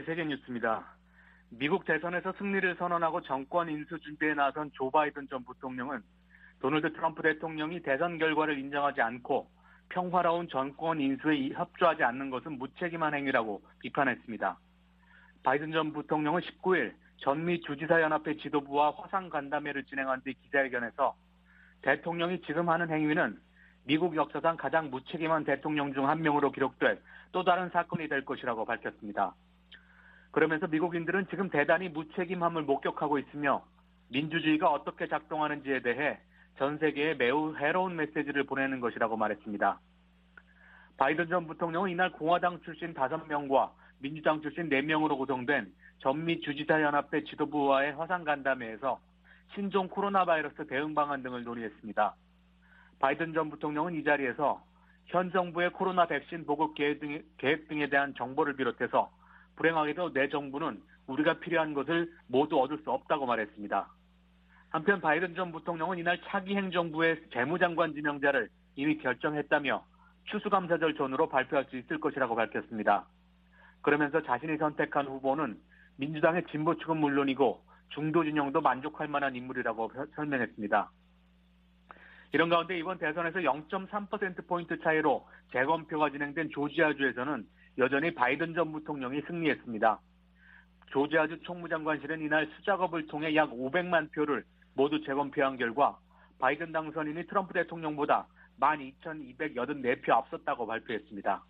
세계뉴스입니다. 미국 대선에서 승리를 선언하고 정권 인수 준비에 나선 조 바이든 전 부통령은 도널드 트럼프 대통령이 대선 결과를 인정하지 않고 평화로운 정권 인수에 협조하지 않는 것은 무책임한 행위라고 비판했습니다. 바이든 전 부통령은 19일 전미 주지사 연합회 지도부와 화상 간담회를 진행한 뒤 기자회견에서 대통령이 지금 하는 행위는 미국 역사상 가장 무책임한 대통령 중 한 명으로 기록될 또 다른 사건이 될 것이라고 밝혔습니다. 그러면서 미국인들은 지금 대단히 무책임함을 목격하고 있으며 민주주의가 어떻게 작동하는지에 대해 전 세계에 매우 해로운 메시지를 보내는 것이라고 말했습니다. 바이든 전 부통령은 이날 공화당 출신 5명과 민주당 출신 4명으로 구성된 전미 주지사 연합회 지도부와의 화상 간담회에서 신종 코로나 바이러스 대응 방안 등을 논의했습니다. 바이든 전 부통령은 이 자리에서 현 정부의 코로나 백신 보급 계획 등에 대한 정보를 비롯해서 불행하게도 내 정부는 우리가 필요한 것을 모두 얻을 수 없다고 말했습니다. 한편 바이든 전 부통령은 이날 차기 행정부의 재무장관 지명자를 이미 결정했다며 추수감사절 전후로 발표할 수 있을 것이라고 밝혔습니다. 그러면서 자신이 선택한 후보는 민주당의 진보 측은 물론이고 중도 진영도 만족할 만한 인물이라고 설명했습니다. 이런 가운데 이번 대선에서 0.3%포인트 차이로 재검표가 진행된 조지아주에서는 여전히 바이든 전 부통령이 승리했습니다. 조지아주 총무장관실은 이날 수작업을 통해 약 500만 표를 모두 재검표한 결과 바이든 당선인이 트럼프 대통령보다 12,284표 앞섰다고 발표했습니다.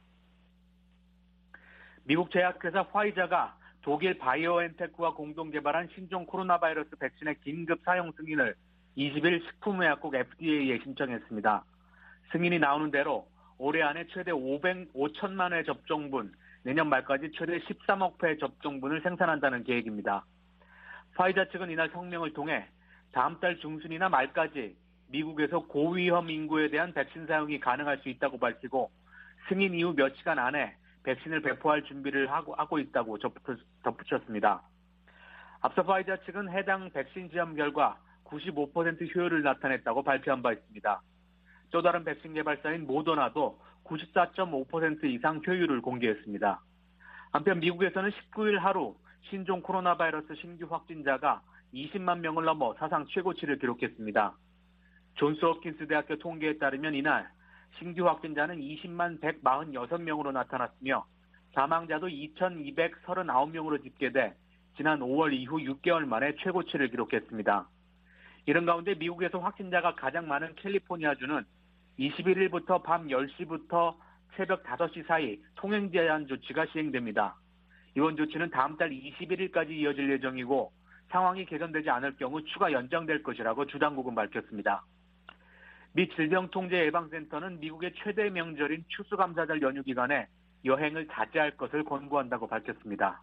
미국 제약회사 화이자가 독일 바이오엔테크와 공동 개발한 신종 코로나 바이러스 백신의 긴급 사용 승인을 20일 식품의약국 FDA에 신청했습니다. 승인이 나오는 대로 올해 안에 최대 5천만 회 접종분, 내년 말까지 최대 13억 회 접종분을 생산한다는 계획입니다. 화이자 측은 이날 성명을 통해 다음 달 중순이나 말까지 미국에서 고위험 인구에 대한 백신 사용이 가능할 수 있다고 밝히고 승인 이후 몇 시간 안에 백신을 배포할 준비를 하고 있다고 덧붙였습니다. 앞서 화이자 측은 해당 백신 시험 결과 95% 효율을 나타냈다고 발표한 바 있습니다. 또 다른 백신 개발사인 모더나도 94.5% 이상 효율을 공개했습니다. 한편 미국에서는 19일 하루 신종 코로나 바이러스 신규 확진자가 20만 명을 넘어 사상 최고치를 기록했습니다. 존스홉킨스 대학교 통계에 따르면 이날 신규 확진자는 20만 146명으로 나타났으며 사망자도 2,239명으로 집계돼 지난 5월 이후 6개월 만에 최고치를 기록했습니다. 이런 가운데 미국에서 확진자가 가장 많은 캘리포니아주는 21일부터 밤 10시부터 새벽 5시 사이 통행 제한 조치가 시행됩니다. 이번 조치는 다음 달 21일까지 이어질 예정이고 상황이 개선되지 않을 경우 추가 연장될 것이라고 주당국은 밝혔습니다. 미 질병통제예방센터는 미국의 최대 명절인 추수감사절 연휴 기간에 여행을 자제할 것을 권고한다고 밝혔습니다.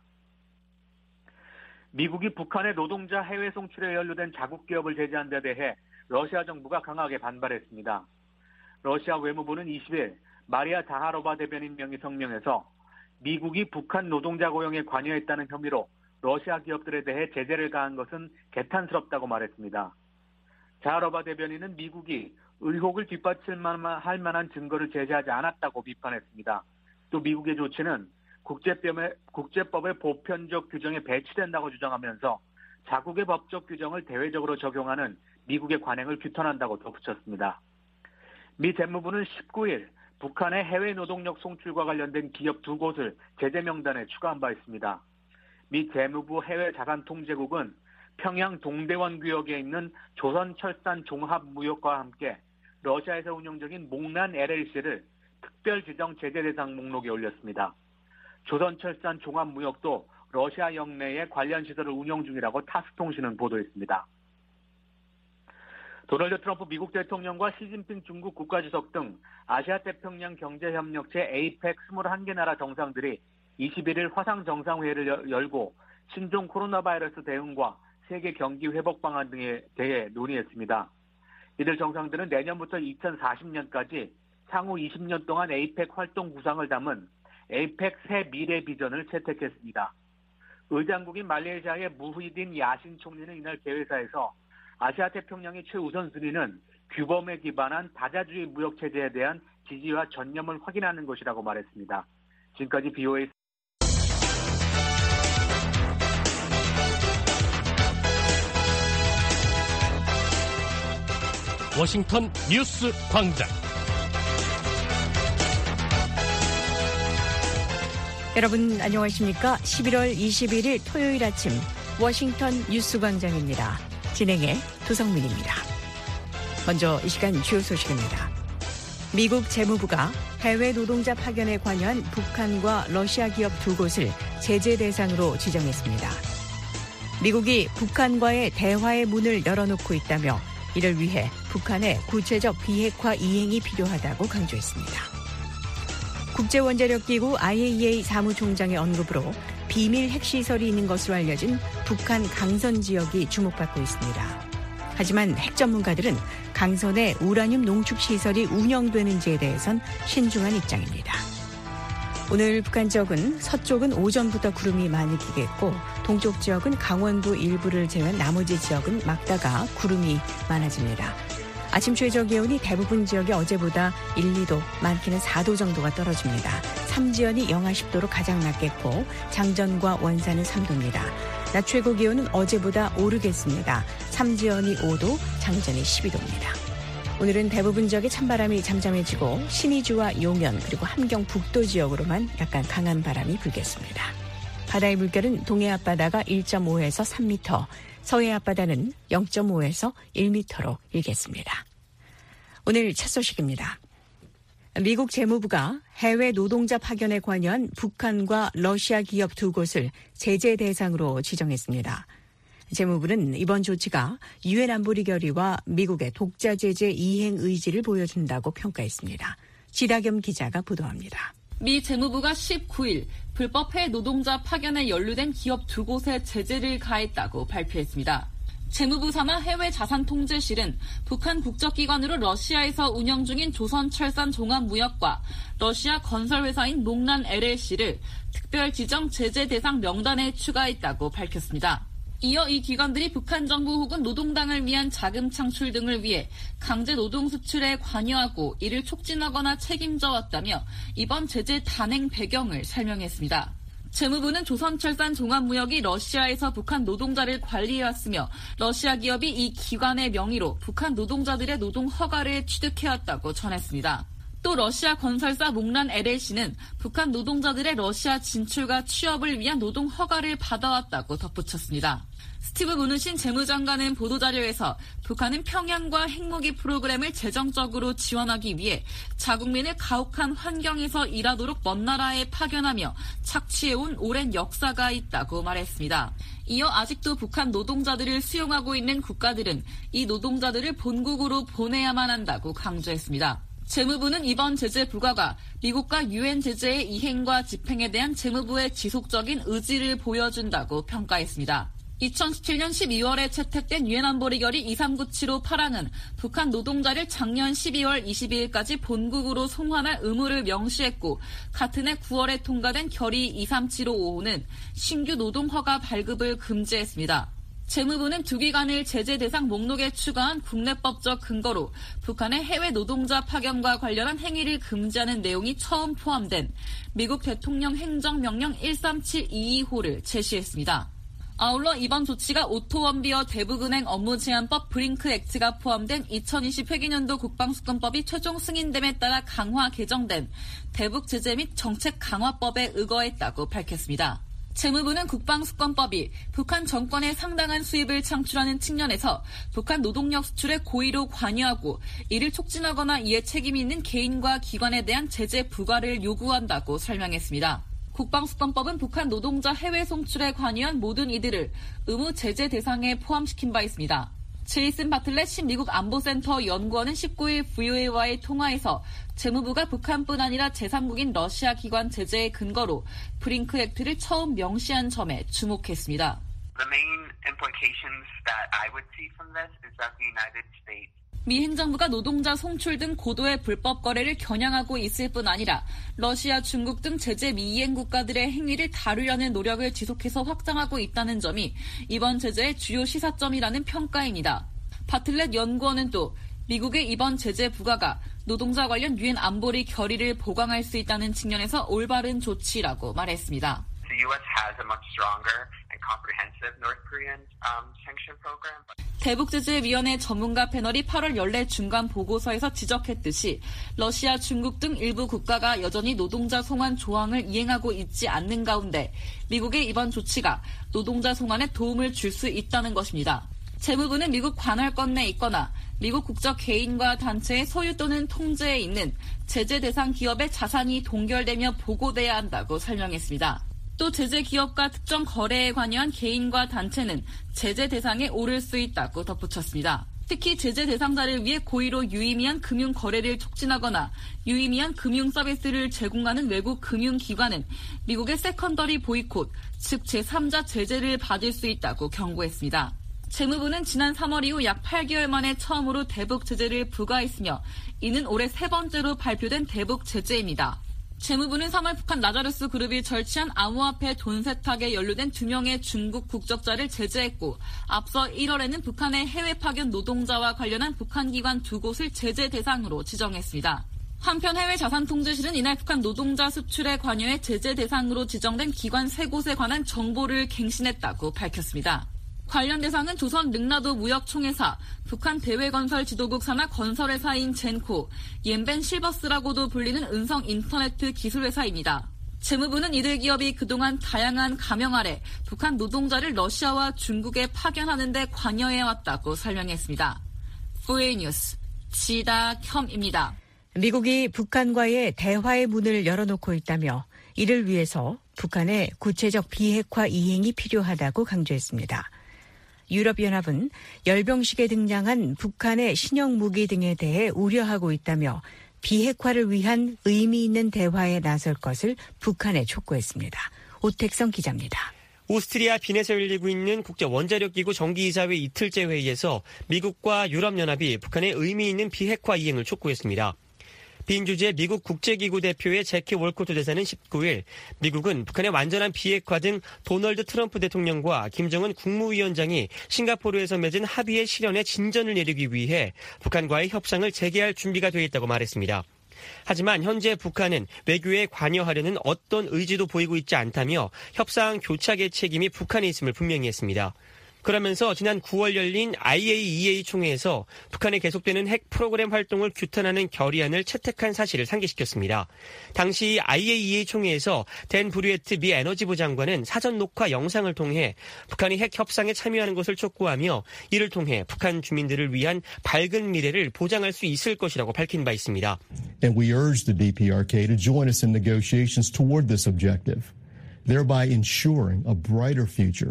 미국이 북한의 노동자 해외 송출에 연루된 자국 기업을 제재한 데 대해 러시아 정부가 강하게 반발했습니다. 러시아 외무부는 20일 마리아 자하로바 대변인 명의 성명에서 미국이 북한 노동자 고용에 관여했다는 혐의로 러시아 기업들에 대해 제재를 가한 것은 개탄스럽다고 말했습니다. 자하로바 대변인은 미국이 의혹을 뒷받침할 만한 증거를 제시하지 않았다고 비판했습니다. 또 미국의 조치는 국제법의 보편적 규정에 배치된다고 주장하면서 자국의 법적 규정을 대외적으로 적용하는 미국의 관행을 규탄한다고 덧붙였습니다. 미 재무부는 19일 북한의 해외 노동력 송출과 관련된 기업 2곳을 제재 명단에 추가한 바 있습니다. 미 재무부 해외자산통제국은 평양 동대원 구역에 있는 조선철산종합무역과 함께 러시아에서 운영 중인 몽란 LLC를 특별 지정 제재 대상 목록에 올렸습니다. 조선철산종합무역도 러시아 영내에 관련 시설을 운영 중이라고 타스통신은 보도했습니다. 도널드 트럼프 미국 대통령과 시진핑 중국 국가주석 등 아시아태평양 경제협력체 APEC 21개 나라 정상들이 21일 화상 정상회의를 열고 신종 코로나 바이러스 대응과 세계 경기 회복 방안 등에 대해 논의했습니다. 이들 정상들은 내년부터 2040년까지 향후 20년 동안 APEC 활동 구상을 담은 APEC 새 미래 비전을 채택했습니다. 의장국인 말레이시아의 무히딘 야신 총리는 이날 개회사에서 아시아태평양의 최우선순위는 규범에 기반한 다자주의 무역체제에 대한 지지와 전념을 확인하는 것이라고 말했습니다. 지금까지 BOA 워싱턴 뉴스 광장. 여러분 안녕하십니까? 11월 21일 토요일 아침 워싱턴 뉴스 광장입니다. 진행의 도성민입니다. 먼저 이 시간 주요 소식입니다. 미국 재무부가 해외 노동자 파견에 관여한 북한과 러시아 기업 두 곳을 제재 대상으로 지정했습니다. 미국이 북한과의 대화의 문을 열어놓고 있다며 이를 위해 북한의 구체적 비핵화 이행이 필요하다고 강조했습니다. 국제원자력기구 IAEA 사무총장의 언급으로 비밀 핵시설이 있는 것으로 알려진 북한 강선 지역이 주목받고 있습니다. 하지만 핵 전문가들은 강선의 우라늄 농축시설이 운영되는지에 대해선 신중한 입장입니다. 오늘 북한 지역은 서쪽은 오전부터 구름이 많이 끼겠고 동쪽 지역은 강원도 일부를 제외한 나머지 지역은 막다가 구름이 많아집니다. 아침 최저 기온이 대부분 지역이 어제보다 1, 2도, 많게는 4도 정도가 떨어집니다. 삼지연이 영하 10도로 가장 낮겠고 장전과 원산은 3도입니다. 낮 최고 기온은 어제보다 오르겠습니다. 삼지연이 5도, 장전이 12도입니다. 오늘은 대부분 지역에 찬바람이 잠잠해지고 신의주와 용연 그리고 함경 북도 지역으로만 약간 강한 바람이 불겠습니다. 바다의 물결은 동해 앞바다가 1.5에서 3m, 서해 앞바다는 0.5에서 1m로 일겠습니다. 오늘 첫 소식입니다. 미국 재무부가 해외 노동자 파견에 관여한 북한과 러시아 기업 두 곳을 제재 대상으로 지정했습니다. 재무부는 이번 조치가 유엔 안보리 결의와 미국의 독자 제재 이행 의지를 보여준다고 평가했습니다. 지다겸 기자가 보도합니다. 미 재무부가 19일 불법 해외 노동자 파견에 연루된 기업 두 곳에 제재를 가했다고 발표했습니다. 재무부 산하 해외자산통제실은 북한 국적기관으로 러시아에서 운영 중인 조선철산종합무역과 러시아 건설회사인 몽란 LLC를 특별 지정 제재 대상 명단에 추가했다고 밝혔습니다. 이어 이 기관들이 북한 정부 혹은 노동당을 위한 자금 창출 등을 위해 강제 노동 수출에 관여하고 이를 촉진하거나 책임져 왔다며 이번 제재 단행 배경을 설명했습니다. 재무부는 조선철산 종합무역이 러시아에서 북한 노동자를 관리해왔으며 러시아 기업이 이 기관의 명의로 북한 노동자들의 노동 허가를 취득해왔다고 전했습니다. 또 러시아 건설사 몽란 LLC는 북한 노동자들의 러시아 진출과 취업을 위한 노동 허가를 받아왔다고 덧붙였습니다. 스티브 무누신 재무장관은 보도자료에서 북한은 평양과 핵무기 프로그램을 재정적으로 지원하기 위해 자국민을 가혹한 환경에서 일하도록 먼 나라에 파견하며 착취해온 오랜 역사가 있다고 말했습니다. 이어 아직도 북한 노동자들을 수용하고 있는 국가들은 이 노동자들을 본국으로 보내야만 한다고 강조했습니다. 재무부는 이번 제재 부과가 미국과 유엔 제재의 이행과 집행에 대한 재무부의 지속적인 의지를 보여준다고 평가했습니다. 2017년 12월에 채택된 유엔 안보리 결의 2397-58항은 북한 노동자를 작년 12월 22일까지 본국으로 송환할 의무를 명시했고 같은 해 9월에 통과된 결의 23755는 신규 노동허가 발급을 금지했습니다. 재무부는 두 기관을 제재 대상 목록에 추가한 국내법적 근거로 북한의 해외 노동자 파견과 관련한 행위를 금지하는 내용이 처음 포함된 미국 대통령 행정명령 13722호를 제시했습니다. 아울러 이번 조치가 오토원비어 대북은행 업무제한법 브링크 액트가 포함된 2020 회계년도 국방수권법이 최종 승인됨에 따라 강화 개정된 대북 제재 및 정책 강화법에 의거했다고 밝혔습니다. 재무부는 국방수권법이 북한 정권의 상당한 수입을 창출하는 측면에서 북한 노동력 수출에 고의로 관여하고 이를 촉진하거나 이에 책임이 있는 개인과 기관에 대한 제재 부과를 요구한다고 설명했습니다. 국방수권법은 북한 노동자 해외 송출에 관여한 모든 이들을 의무 제재 대상에 포함시킨 바 있습니다. 제이슨 바틀렛 미국 안보센터 연구원은 19일 VOA와의 통화에서 재무부가 북한뿐 아니라 제3국인 러시아 기관 제재의 근거로 브링크 액트를 처음 명시한 점에 주목했습니다. The main implications that I would see from this is that the United States 미 행정부가 노동자 송출 등 고도의 불법 거래를 겨냥하고 있을 뿐 아니라 러시아, 중국 등 제재 미이행 국가들의 행위를 다루려는 노력을 지속해서 확장하고 있다는 점이 이번 제재의 주요 시사점이라는 평가입니다. 바틀렛 연구원은 또 미국의 이번 제재 부과가 노동자 관련 유엔 안보리 결의를 보강할 수 있다는 측면에서 올바른 조치라고 말했습니다. The U.S. has a much stronger and comprehensive North Korean sanction program. 대북제재위원회 전문가 패널이 8월 연례 중간 보고서에서 지적했듯이 러시아, 중국 등 일부 국가가 여전히 노동자 송환 조항을 이행하고 있지 않는 가운데 미국의 이번 조치가 노동자 송환에 도움을 줄 수 있다는 것입니다. 재무부는 미국 관할권 내에 있거나 미국 국적 개인과 단체의 소유 또는 통제에 있는 제재 대상 기업의 자산이 동결되며 보고돼야 한다고 설명했습니다. 또 제재 기업과 특정 거래에 관여한 개인과 단체는 제재 대상에 오를 수 있다고 덧붙였습니다. 특히 제재 대상자를 위해 고의로 유의미한 금융 거래를 촉진하거나 유의미한 금융 서비스를 제공하는 외국 금융기관은 미국의 세컨더리 보이콧, 즉 제3자 제재를 받을 수 있다고 경고했습니다. 재무부는 지난 3월 이후 약 8개월 만에 처음으로 대북 제재를 부과했으며 이는 올해 세 번째로 발표된 대북 제재입니다. 재무부는 3월 북한 라자루스 그룹이 절취한 암호화폐 돈 세탁에 연루된 2명의 중국 국적자를 제재했고 앞서 1월에는 북한의 해외 파견 노동자와 관련한 북한 기관 2곳을 제재 대상으로 지정했습니다. 한편 해외자산통제실은 이날 북한 노동자 수출에 관여해 제재 대상으로 지정된 기관 3곳에 관한 정보를 갱신했다고 밝혔습니다. 관련 대상은 조선 능라도 무역총회사, 북한 대외건설 지도국 산하 건설회사인 젠코, 옌벤 실버스라고도 불리는 은성 인터넷 기술회사입니다. 재무부는 이들 기업이 그동안 다양한 가명 아래 북한 노동자를 러시아와 중국에 파견하는 데 관여해왔다고 설명했습니다. VOA 뉴스 지다켬입니다. 미국이 북한과의 대화의 문을 열어놓고 있다며 이를 위해서 북한의 구체적 비핵화 이행이 필요하다고 강조했습니다. 유럽연합은 열병식에 등장한 북한의 신형 무기 등에 대해 우려하고 있다며 비핵화를 위한 의미 있는 대화에 나설 것을 북한에 촉구했습니다. 오택성 기자입니다. 오스트리아 빈에서 열리고 있는 국제원자력기구 정기이사회 이틀째 회의에서 미국과 유럽연합이 북한의 의미 있는 비핵화 이행을 촉구했습니다. 빈 주재 미국 국제기구 대표의 제키 월코트 대사는 19일 미국은 북한의 완전한 비핵화 등 도널드 트럼프 대통령과 김정은 국무위원장이 싱가포르에서 맺은 합의의 실현에 진전을 내리기 위해 북한과의 협상을 재개할 준비가 되어 있다고 말했습니다. 하지만 현재 북한은 외교에 관여하려는 어떤 의지도 보이고 있지 않다며 협상 교착의 책임이 북한에 있음을 분명히 했습니다. 그러면서 지난 9월 열린 IAEA 총회에서 북한의 계속되는 핵 프로그램 활동을 규탄하는 결의안을 채택한 사실을 상기시켰습니다. 당시 IAEA 총회에서 댄 브류에트 미 에너지부 장관은 사전 녹화 영상을 통해 북한이 핵 협상에 참여하는 것을 촉구하며 이를 통해 북한 주민들을 위한 밝은 미래를 보장할 수 있을 것이라고 밝힌 바 있습니다. And we urge the DPRK to join us in negotiations toward this objective, thereby ensuring a brighter future.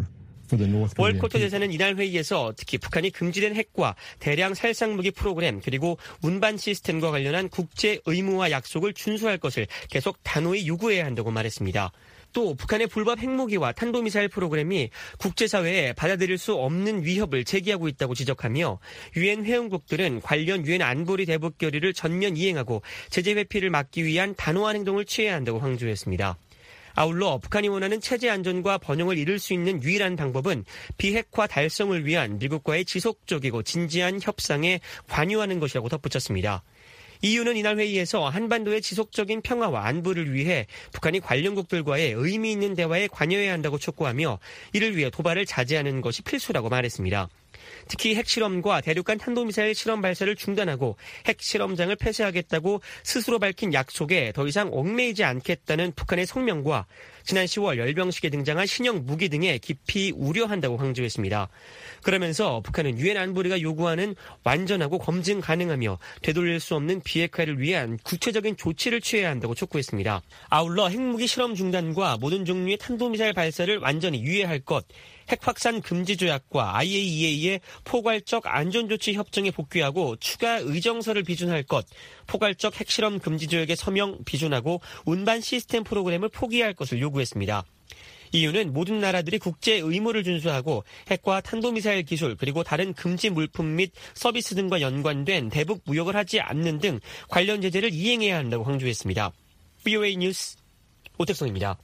월코트 대사는 이날 회의에서 특히 북한이 금지된 핵과 대량 살상무기 프로그램 그리고 운반 시스템과 관련한 국제 의무와 약속을 준수할 것을 계속 단호히 요구해야 한다고 말했습니다. 또 북한의 불법 핵무기와 탄도미사일 프로그램이 국제사회에 받아들일 수 없는 위협을 제기하고 있다고 지적하며 유엔 회원국들은 관련 유엔 안보리 대북 결의를 전면 이행하고 제재 회피를 막기 위한 단호한 행동을 취해야 한다고 강조했습니다. 아울러 북한이 원하는 체제 안전과 번영을 이룰 수 있는 유일한 방법은 비핵화 달성을 위한 미국과의 지속적이고 진지한 협상에 관여하는 것이라고 덧붙였습니다. EU는 이날 회의에서 한반도의 지속적인 평화와 안보를 위해 북한이 관련국들과의 의미 있는 대화에 관여해야 한다고 촉구하며 이를 위해 도발을 자제하는 것이 필수라고 말했습니다. 특히 핵실험과 대륙간 탄도미사일 실험 발사를 중단하고 핵실험장을 폐쇄하겠다고 스스로 밝힌 약속에 더 이상 얽매이지 않겠다는 북한의 성명과 지난 10월 열병식에 등장한 신형 무기 등에 깊이 우려한다고 강조했습니다. 그러면서 북한은 유엔 안보리가 요구하는 완전하고 검증 가능하며 되돌릴 수 없는 비핵화를 위한 구체적인 조치를 취해야 한다고 촉구했습니다. 아울러 핵무기 실험 중단과 모든 종류의 탄도미사일 발사를 완전히 유예할 것, 핵 확산 금지 조약과 IAEA의 포괄적 안전조치 협정에 복귀하고 추가 의정서를 비준할 것, 포괄적 핵실험 금지 조약에 서명 비준하고 운반 시스템 프로그램을 포기할 것을 요구했습니다. EU는 모든 나라들이 국제 의무를 준수하고 핵과 탄도미사일 기술 그리고 다른 금지 물품 및 서비스 등과 연관된 대북 무역을 하지 않는 등 관련 제재를 이행해야 한다고 강조했습니다. VOA 뉴스 오택성입니다.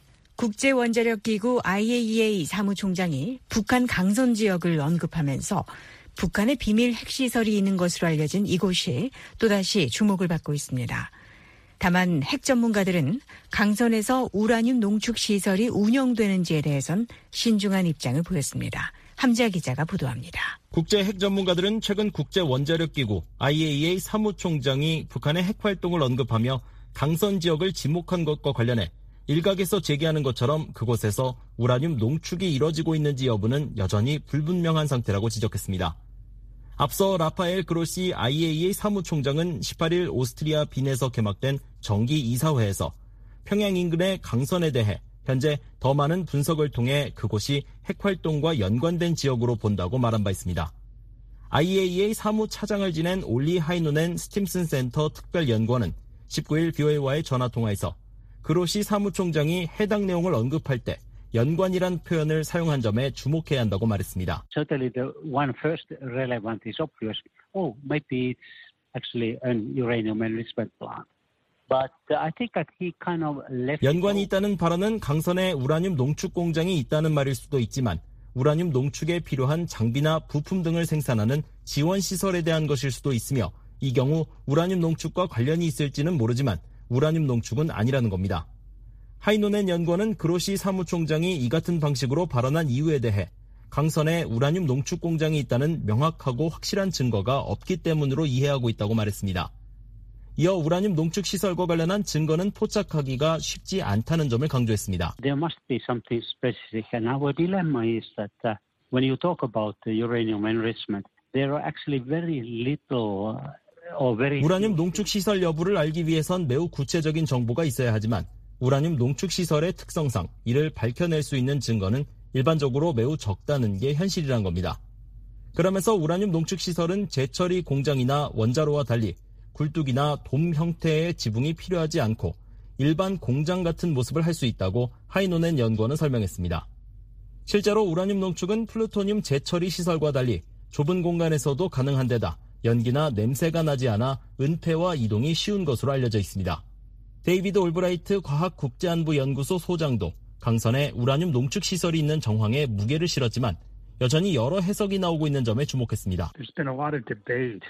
국제원자력기구 IAEA 사무총장이 북한 강선 지역을 언급하면서 북한의 비밀 핵시설이 있는 것으로 알려진 이곳이 또다시 주목을 받고 있습니다. 다만 핵 전문가들은 강선에서 우라늄 농축 시설이 운영되는지에 대해선 신중한 입장을 보였습니다. 함지아 기자가 보도합니다. 국제 핵 전문가들은 최근 국제 원자력 기구 IAEA 사무총장이 북한의 핵 활동을 언급하며 강선 지역을 지목한 것과 관련해 일각에서 제기하는 것처럼 그곳에서 우라늄 농축이 이뤄지고 있는지 여부는 여전히 불분명한 상태라고 지적했습니다. 앞서 라파엘 그로시 IAEA 사무총장은 18일 오스트리아 빈에서 개막된 정기 이사회에서 평양 인근의 강선에 대해 현재 더 많은 분석을 통해 그곳이 핵활동과 연관된 지역으로 본다고 말한 바 있습니다. IAEA 사무차장을 지낸 올리 하이노넨 스팀슨 센터 특별연구원은 19일 BOA와의 전화통화에서 그로시 사무총장이 해당 내용을 언급할 때 연관이란 표현을 사용한 점에 주목해야 한다고 말했습니다. Certainly the one first relevant is obvious. Oh, maybe it's actually an uranium enrichment plant. But I think that he kind of left. 연관이 있다는 발언은 강선에 우라늄 농축 공장이 있다는 말일 수도 있지만 우라늄 농축에 필요한 장비나 부품 등을 생산하는 지원 시설에 대한 것일 수도 있으며 이 경우 우라늄 농축과 관련이 있을지는 모르지만 우라늄 농축은 아니라는 겁니다. 하이노넨 연구원은 그로시 사무총장이 이 같은 방식으로 발언한 이유에 대해 강선에 우라늄 농축 공장이 있다는 명확하고 확실한 증거가 없기 때문으로 이해하고 있다고 말했습니다. 이어 우라늄 농축 시설과 관련한 증거는 포착하기가 쉽지 않다는 점을 강조했습니다. There must be something specific, and our dilemma is that when you talk about the uranium enrichment, there are actually very little or very. 우라늄 농축 시설 여부를 알기 위해선 매우 구체적인 정보가 있어야 하지만 우라늄 농축 시설의 특성상 이를 밝혀낼 수 있는 증거는 일반적으로 매우 적다는 게 현실이란 겁니다. 그러면서 우라늄 농축 시설은 재처리 공장이나 원자로와 달리 굴뚝이나 돔 형태의 지붕이 필요하지 않고 일반 공장 같은 모습을 할 수 있다고 하이노넨 연구원은 설명했습니다. 실제로 우라늄 농축은 플루토늄 재처리 시설과 달리 좁은 공간에서도 가능한 데다 연기나 냄새가 나지 않아 은폐와 이동이 쉬운 것으로 알려져 있습니다. 데이비드 올브라이트 과학국제안보 연구소 소장도 강선에 우라늄 농축 시설이 있는 정황에 무게를 실었지만 여전히 여러 해석이 나오고 있는 점에 주목했습니다. There's been a lot of debate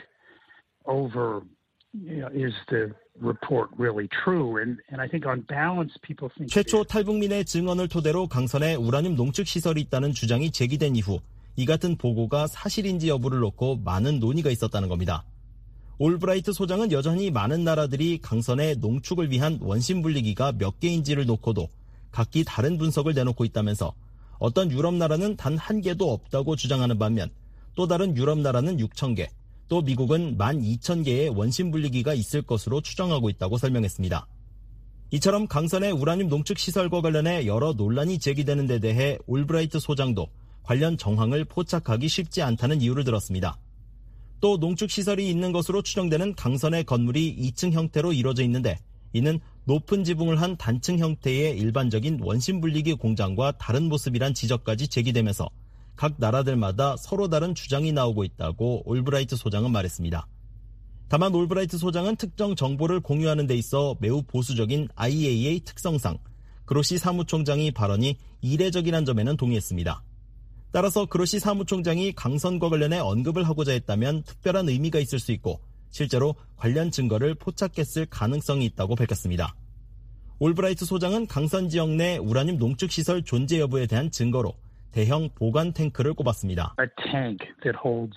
over is the report really true? And I think on balance people think 최초 탈북민의 증언을 토대로 강선에 우라늄 농축 시설이 있다는 주장이 제기된 이후 이 같은 보고가 사실인지 여부를 놓고 많은 논의가 있었다는 겁니다. 올브라이트 소장은 여전히 많은 나라들이 강선의 농축을 위한 원심 분리기가 몇 개인지를 놓고도 각기 다른 분석을 내놓고 있다면서 어떤 유럽 나라는 단 한 개도 없다고 주장하는 반면 또 다른 유럽 나라는 6,000개, 또 미국은 12,000개의 원심 분리기가 있을 것으로 추정하고 있다고 설명했습니다. 이처럼 강선의 우라늄 농축 시설과 관련해 여러 논란이 제기되는 데 대해 올브라이트 소장도 관련 정황을 포착하기 쉽지 않다는 이유를 들었습니다. 또 농축시설이 있는 것으로 추정되는 강선의 건물이 2층 형태로 이루어져 있는데 이는 높은 지붕을 한 단층 형태의 일반적인 원심 분리기 공장과 다른 모습이란 지적까지 제기되면서 각 나라들마다 서로 다른 주장이 나오고 있다고 올브라이트 소장은 말했습니다. 다만 올브라이트 소장은 특정 정보를 공유하는 데 있어 매우 보수적인 IAEA 특성상 그로시 사무총장의 발언이 이례적이란 점에는 동의했습니다. 따라서 그로시 사무총장이 강선과 관련해 언급을 하고자 했다면 특별한 의미가 있을 수 있고 실제로 관련 증거를 포착했을 가능성이 있다고 밝혔습니다. 올브라이트 소장은 강선 지역 내 우라늄 농축시설 존재 여부에 대한 증거로 대형 보관 탱크를 꼽았습니다. A tank that holds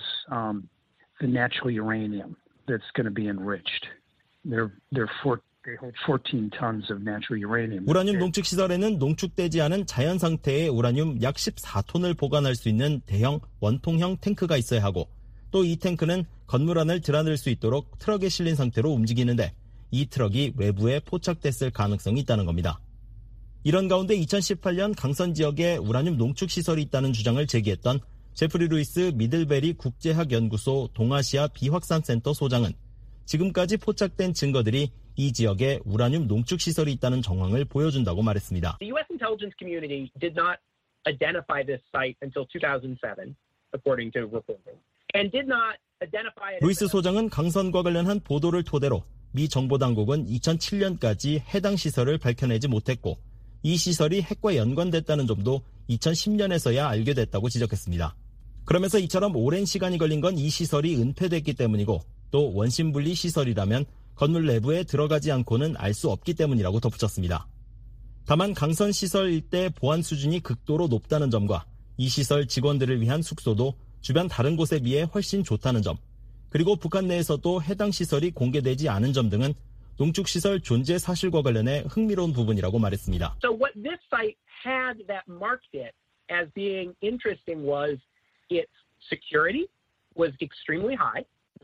the natural uranium that's going to be enriched. They hold 14 tons of natural uranium. 우라늄 농축시설에는 농축되지 않은 자연 상태의 우라늄 약 14톤을 보관할 수 있는 대형 원통형 탱크가 있어야 하고 또 이 탱크는 건물 안을 드나들 수 있도록 트럭에 실린 상태로 움직이는데 이 트럭이 외부에 포착됐을 가능성이 있다는 겁니다. 이런 가운데 2018년 강선 지역에 우라늄 농축시설이 있다는 주장을 제기했던 제프리 루이스 미들베리 국제학연구소 동아시아 비확산센터 소장은 지금까지 포착된 증거들이 이 지역에 우라늄 농축시설이 있다는 정황을 보여준다고 말했습니다. The U.S. intelligence community did not identify this site until 2007, according to reporting, and did not identify it. 루이스 소장은 강선과 관련한 보도를 토대로 미 정보당국은 2007년까지 해당 시설을 밝혀내지 못했고 이 시설이 핵과 연관됐다는 점도 2010년에서야 알게 됐다고 지적했습니다. 그러면서 이처럼 오랜 시간이 걸린 건 이 시설이 은폐됐기 때문이고 또 원심분리 시설이라면 건물 내부에 들어가지 않고는 알 수 없기 때문이라고 덧붙였습니다. 다만 강선 시설 일대 보안 수준이 극도로 높다는 점과 이 시설 직원들을 위한 숙소도 주변 다른 곳에 비해 훨씬 좋다는 점, 그리고 북한 내에서도 해당 시설이 공개되지 않은 점 등은 농축시설 존재 사실과 관련해 흥미로운 부분이라고 말했습니다. So what this site had that marked it as being interesting was its security was extremely high.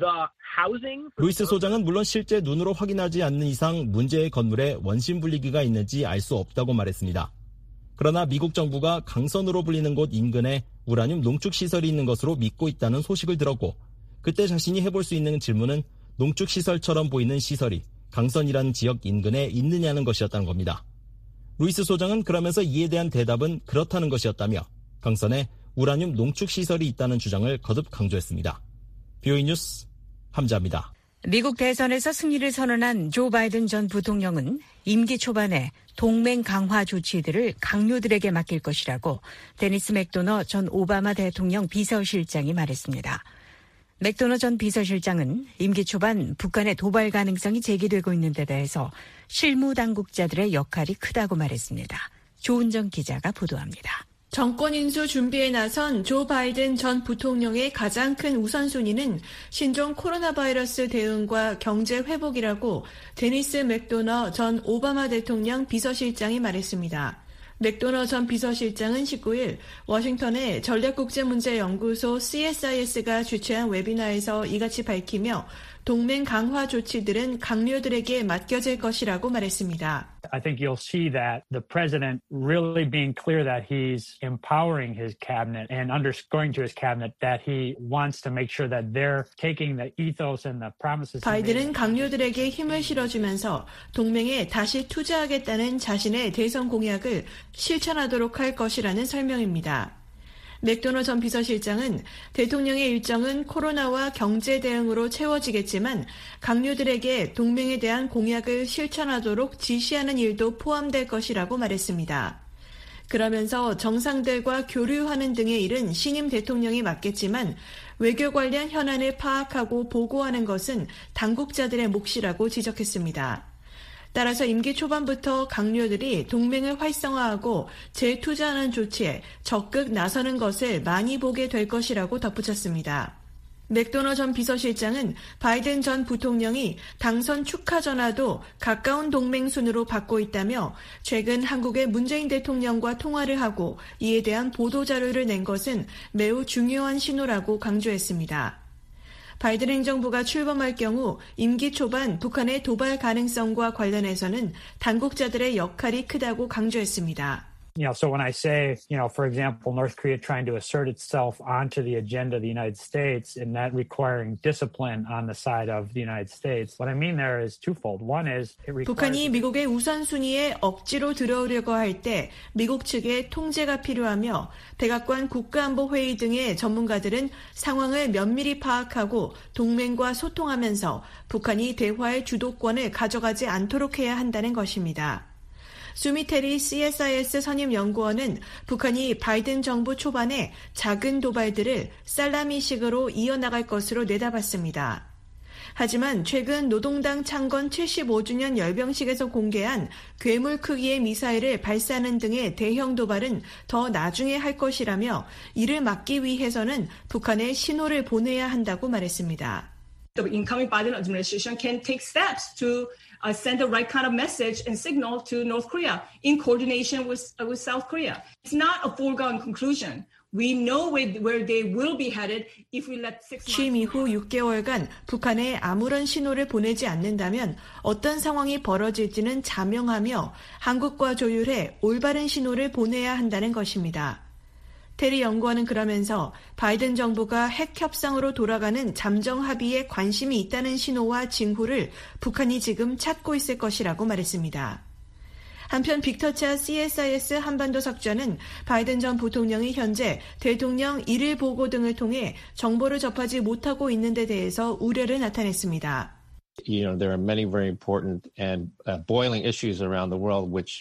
루이스 소장은 물론 실제 눈으로 확인하지 않는 이상 문제의 건물에 원심 분리기가 있는지 알 수 없다고 말했습니다. 그러나 미국 정부가 강선으로 불리는 곳 인근에 우라늄 농축시설이 있는 것으로 믿고 있다는 소식을 들었고, 그때 자신이 해볼 수 있는 질문은 농축시설처럼 보이는 시설이 강선이라는 지역 인근에 있느냐는 것이었다는 겁니다. 루이스 소장은 그러면서 이에 대한 대답은 그렇다는 것이었다며 강선에 우라늄 농축시설이 있다는 주장을 거듭 강조했습니다. BOE 뉴스 함자입니다. 미국 대선에서 승리를 선언한 조 바이든 전 부통령은 임기 초반에 동맹 강화 조치들을 강요들에게 맡길 것이라고 데니스 맥도너 전 오바마 대통령 비서실장이 말했습니다. 맥도너 전 비서실장은 임기 초반 북한의 도발 가능성이 제기되고 있는 데 대해서 실무 당국자들의 역할이 크다고 말했습니다. 조은정 기자가 보도합니다. 정권 인수 준비에 나선 조 바이든 전 부통령의 가장 큰 우선순위는 신종 코로나 바이러스 대응과 경제 회복이라고 데니스 맥도너 전 오바마 대통령 비서실장이 말했습니다. 맥도너 전 비서실장은 19일 워싱턴의 전략국제문제연구소 CSIS가 주최한 웨비나에서 이같이 밝히며 동맹 강화 조치들은 강요들에게 맡겨질 것이라고 말했습니다. I think you'll see that the president really being clear that he's empowering his cabinet and underscoring to his cabinet that he wants to make sure that they're taking the ethos and the promises. 바이든은 강요들에게 힘을 실어주면서 동맹에 다시 투자하겠다는 자신의 대선 공약을 실천하도록 할 것이라는 설명입니다. 맥도너 전 비서실장은 대통령의 일정은 코로나와 경제 대응으로 채워지겠지만 강요들에게 동맹에 대한 공약을 실천하도록 지시하는 일도 포함될 것이라고 말했습니다. 그러면서 정상들과 교류하는 등의 일은 신임 대통령이 맡겠지만 외교 관련 현안을 파악하고 보고하는 것은 당국자들의 몫이라고 지적했습니다. 따라서 임기 초반부터 강요들이 동맹을 활성화하고 재투자하는 조치에 적극 나서는 것을 많이 보게 될 것이라고 덧붙였습니다. 맥도너 전 비서실장은 바이든 전 부통령이 당선 축하 전화도 가까운 동맹 순으로 받고 있다며 최근 한국의 문재인 대통령과 통화를 하고 이에 대한 보도자료를 낸 것은 매우 중요한 신호라고 강조했습니다. 바이든 행정부가 출범할 경우 임기 초반 북한의 도발 가능성과 관련해서는 당국자들의 역할이 크다고 강조했습니다. So when I say, for example, North Korea trying to assert itself onto the agenda of the United States and that requiring discipline on the side of the United States, what I mean there is twofold. One is it requires... 북한이 미국의 우선순위에 억지로 들어오려고 할 때 미국 측의 통제가 필요하며 백악관 국가안보회의 등의 전문가들은 상황을 면밀히 파악하고 동맹과 소통하면서 북한이 대화의 주도권을 가져가지 않도록 해야 한다는 것입니다. 수미테리 CSIS 선임연구원은 북한이 바이든 정부 초반에 작은 도발들을 살라미식으로 이어나갈 것으로 내다봤습니다. 하지만 최근 노동당 창건 75주년 열병식에서 공개한 괴물 크기의 미사일을 발사하는 등의 대형 도발은 더 나중에 할 것이라며 이를 막기 위해서는 북한에 신호를 보내야 한다고 말했습니다. The incoming Biden administration can take steps to send the right kind of message and signal to North Korea in coordination with South Korea. It's not a foregone conclusion. We know where they will be headed if we let 6 months. 취임 이후 6개월간 북한에 아무런 신호를 보내지 않는다면 어떤 상황이 벌어질지는 자명하며 한국과 조율해 올바른 신호를 보내야 한다는 것입니다. 테리 연구원은 그러면서 바이든 정부가 핵 협상으로 돌아가는 잠정 합의에 관심이 있다는 신호와 징후를 북한이 지금 찾고 있을 것이라고 말했습니다. 한편 빅터차 CSIS 한반도 석좌는 바이든 전 부통령이 현재 대통령 일일 보고 등을 통해 정보를 접하지 못하고 있는 데 대해서 우려를 나타냈습니다. There are many very important and boiling issues around the world which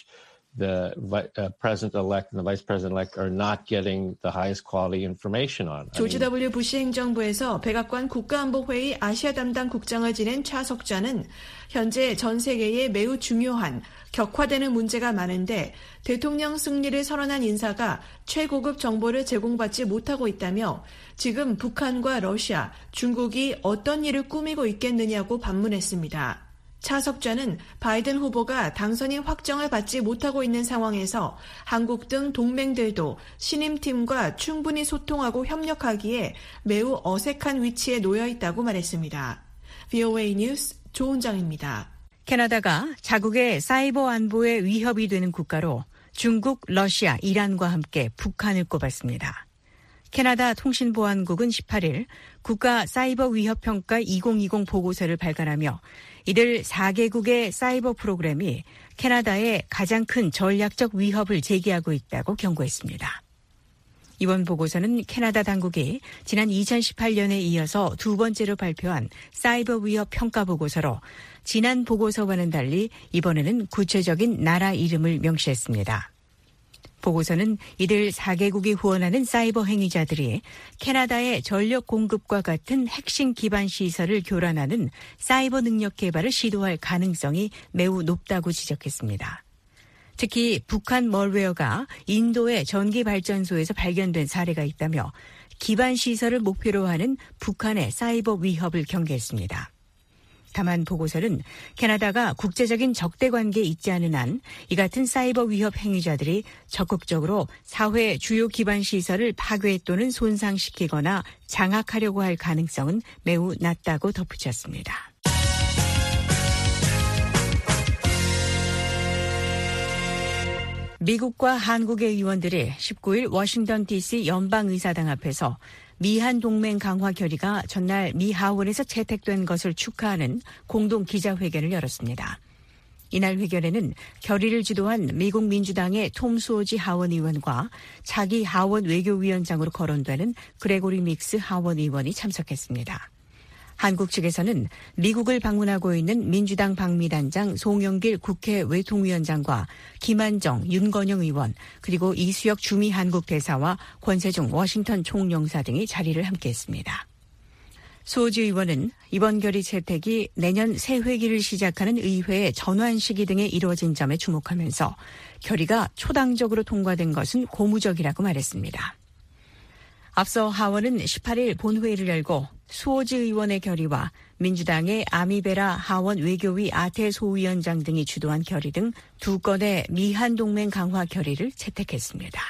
the president-elect and the vice president-elect are not getting the highest quality information on. 조지 W. 부시 행정부에서 백악관 국가안보회의 아시아 담당 국장을 지낸 차석자는 현재 전 세계에 매우 중요한 격화되는 문제가 많은데 대통령 승리를 선언한 인사가 최고급 정보를 제공받지 못하고 있다며 지금 북한과 러시아, 중국이 어떤 일을 꾸미고 있겠느냐고 반문했습니다. 차석자는 바이든 후보가 당선인 확정을 받지 못하고 있는 상황에서 한국 등 동맹들도 신임팀과 충분히 소통하고 협력하기에 매우 어색한 위치에 놓여 있다고 말했습니다. VOA 뉴스 조은정입니다. 캐나다가 자국의 사이버 안보에 위협이 되는 국가로 중국, 러시아, 이란과 함께 북한을 꼽았습니다. 캐나다 통신보안국은 18일 국가 사이버 위협 평가 2020 보고서를 발간하며 이들 4개국의 사이버 프로그램이 캐나다에 가장 큰 전략적 위협을 제기하고 있다고 경고했습니다. 이번 보고서는 캐나다 당국이 지난 2018년에 이어서 두 번째로 발표한 사이버 위협 평가 보고서로 지난 보고서와는 달리 이번에는 구체적인 나라 이름을 명시했습니다. 보고서는 이들 4개국이 후원하는 사이버 행위자들이 캐나다의 전력 공급과 같은 핵심 기반 시설을 교란하는 사이버 능력 개발을 시도할 가능성이 매우 높다고 지적했습니다. 특히 북한 멀웨어가 인도의 전기 발전소에서 발견된 사례가 있다며 기반 시설을 목표로 하는 북한의 사이버 위협을 경계했습니다. 다만 보고서는 캐나다가 국제적인 적대 관계에 있지 않은 한 이 같은 사이버 위협 행위자들이 적극적으로 사회 주요 기반 시설을 파괴 또는 손상시키거나 장악하려고 할 가능성은 매우 낮다고 덧붙였습니다. 미국과 한국의 의원들이 19일 워싱턴 DC 연방의사당 앞에서 미한 동맹 강화 결의가 전날 미 하원에서 채택된 것을 축하하는 공동 기자회견을 열었습니다. 이날 회견에는 결의를 주도한 미국 민주당의 톰 수오지 하원 의원과 차기 하원 외교위원장으로 거론되는 그레고리 믹스 하원 의원이 참석했습니다. 한국 측에서는 미국을 방문하고 있는 민주당 방미단장 송영길 국회 외통위원장과 김한정, 윤건영 의원 그리고 이수혁 주미 한국 대사와 권세중 워싱턴 총영사 등이 자리를 함께했습니다. 수오지 의원은 이번 결의 채택이 내년 새 회기를 시작하는 의회의 전환 시기 등에 이루어진 점에 주목하면서 결의가 초당적으로 통과된 것은 고무적이라고 말했습니다. 앞서 하원은 18일 본회의를 열고 수오지 의원의 결의와 민주당의 아미베라 하원 외교위 아태 소위원장 등이 주도한 결의 등 두 건의 미한 동맹 강화 결의를 채택했습니다.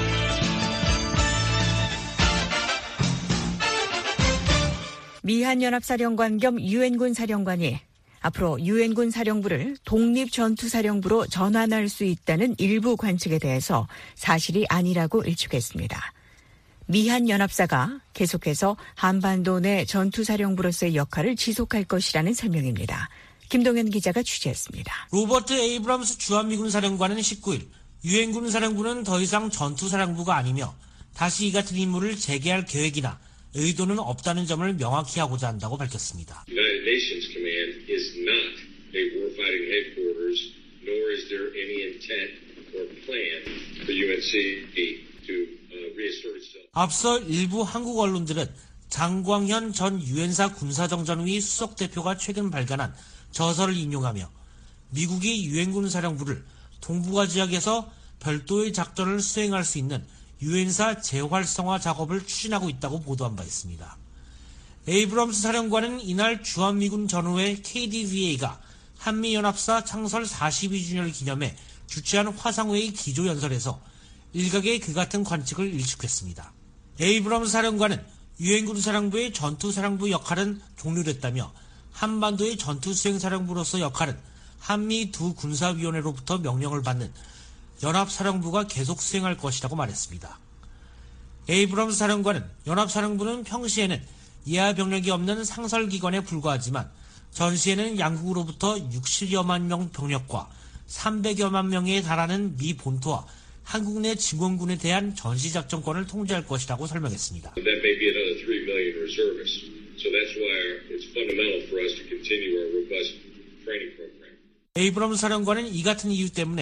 미한연합사령관 겸 유엔군 사령관이 앞으로 유엔군 사령부를 독립전투사령부로 전환할 수 있다는 일부 관측에 대해서 사실이 아니라고 일축했습니다. 미한연합사가 계속해서 한반도 내 전투사령부로서의 역할을 지속할 것이라는 설명입니다. 김동현 기자가 취재했습니다. 로버트 에이브럼스 주한미군 사령관은 19일 유엔군 사령부는 더 이상 전투사령부가 아니며 다시 이 같은 임무를 재개할 계획이나 의도는 없다는 점을 명확히 하고자 한다고 밝혔습니다. United Nations Command is not a warfighting headquarters, nor is there any intent or plan for UNC to 앞서 일부 한국 언론들은 장광현 전 유엔사 군사정전위 수석대표가 최근 발간한 저서를 인용하며 미국이 유엔군 사령부를 동북아 지역에서 별도의 작전을 수행할 수 있는 유엔사 재활성화 작업을 추진하고 있다고 보도한 바 있습니다. 에이브럼스 사령관은 이날 주한미군 전후의 KDVA가 한미연합사 창설 42주년을 기념해 주최한 화상회의 기조연설에서 일각의 그 같은 관측을 일축했습니다. 에이브럼스 사령관은 유엔군 사령부의 전투사령부 역할은 종료됐다며 한반도의 전투수행사령부로서 역할은 한미 두 군사위원회로부터 명령을 받는 연합사령부가 계속 수행할 것이라고 말했습니다. 에이브럼스 사령관은 연합사령부는 평시에는 이하 병력이 없는 상설기관에 불과하지만 전시에는 양국으로부터 60여만 명 병력과 300여만 명에 달하는 미 본토와 한국 내 증원군에 대한 전시작전권을 통제할 것이라고 설명했습니다. That may be another 3 million reservists. So that's why it's fundamental for us to continue our robust training program. 에이브럼스 사령관은 이 같은 이유 때문에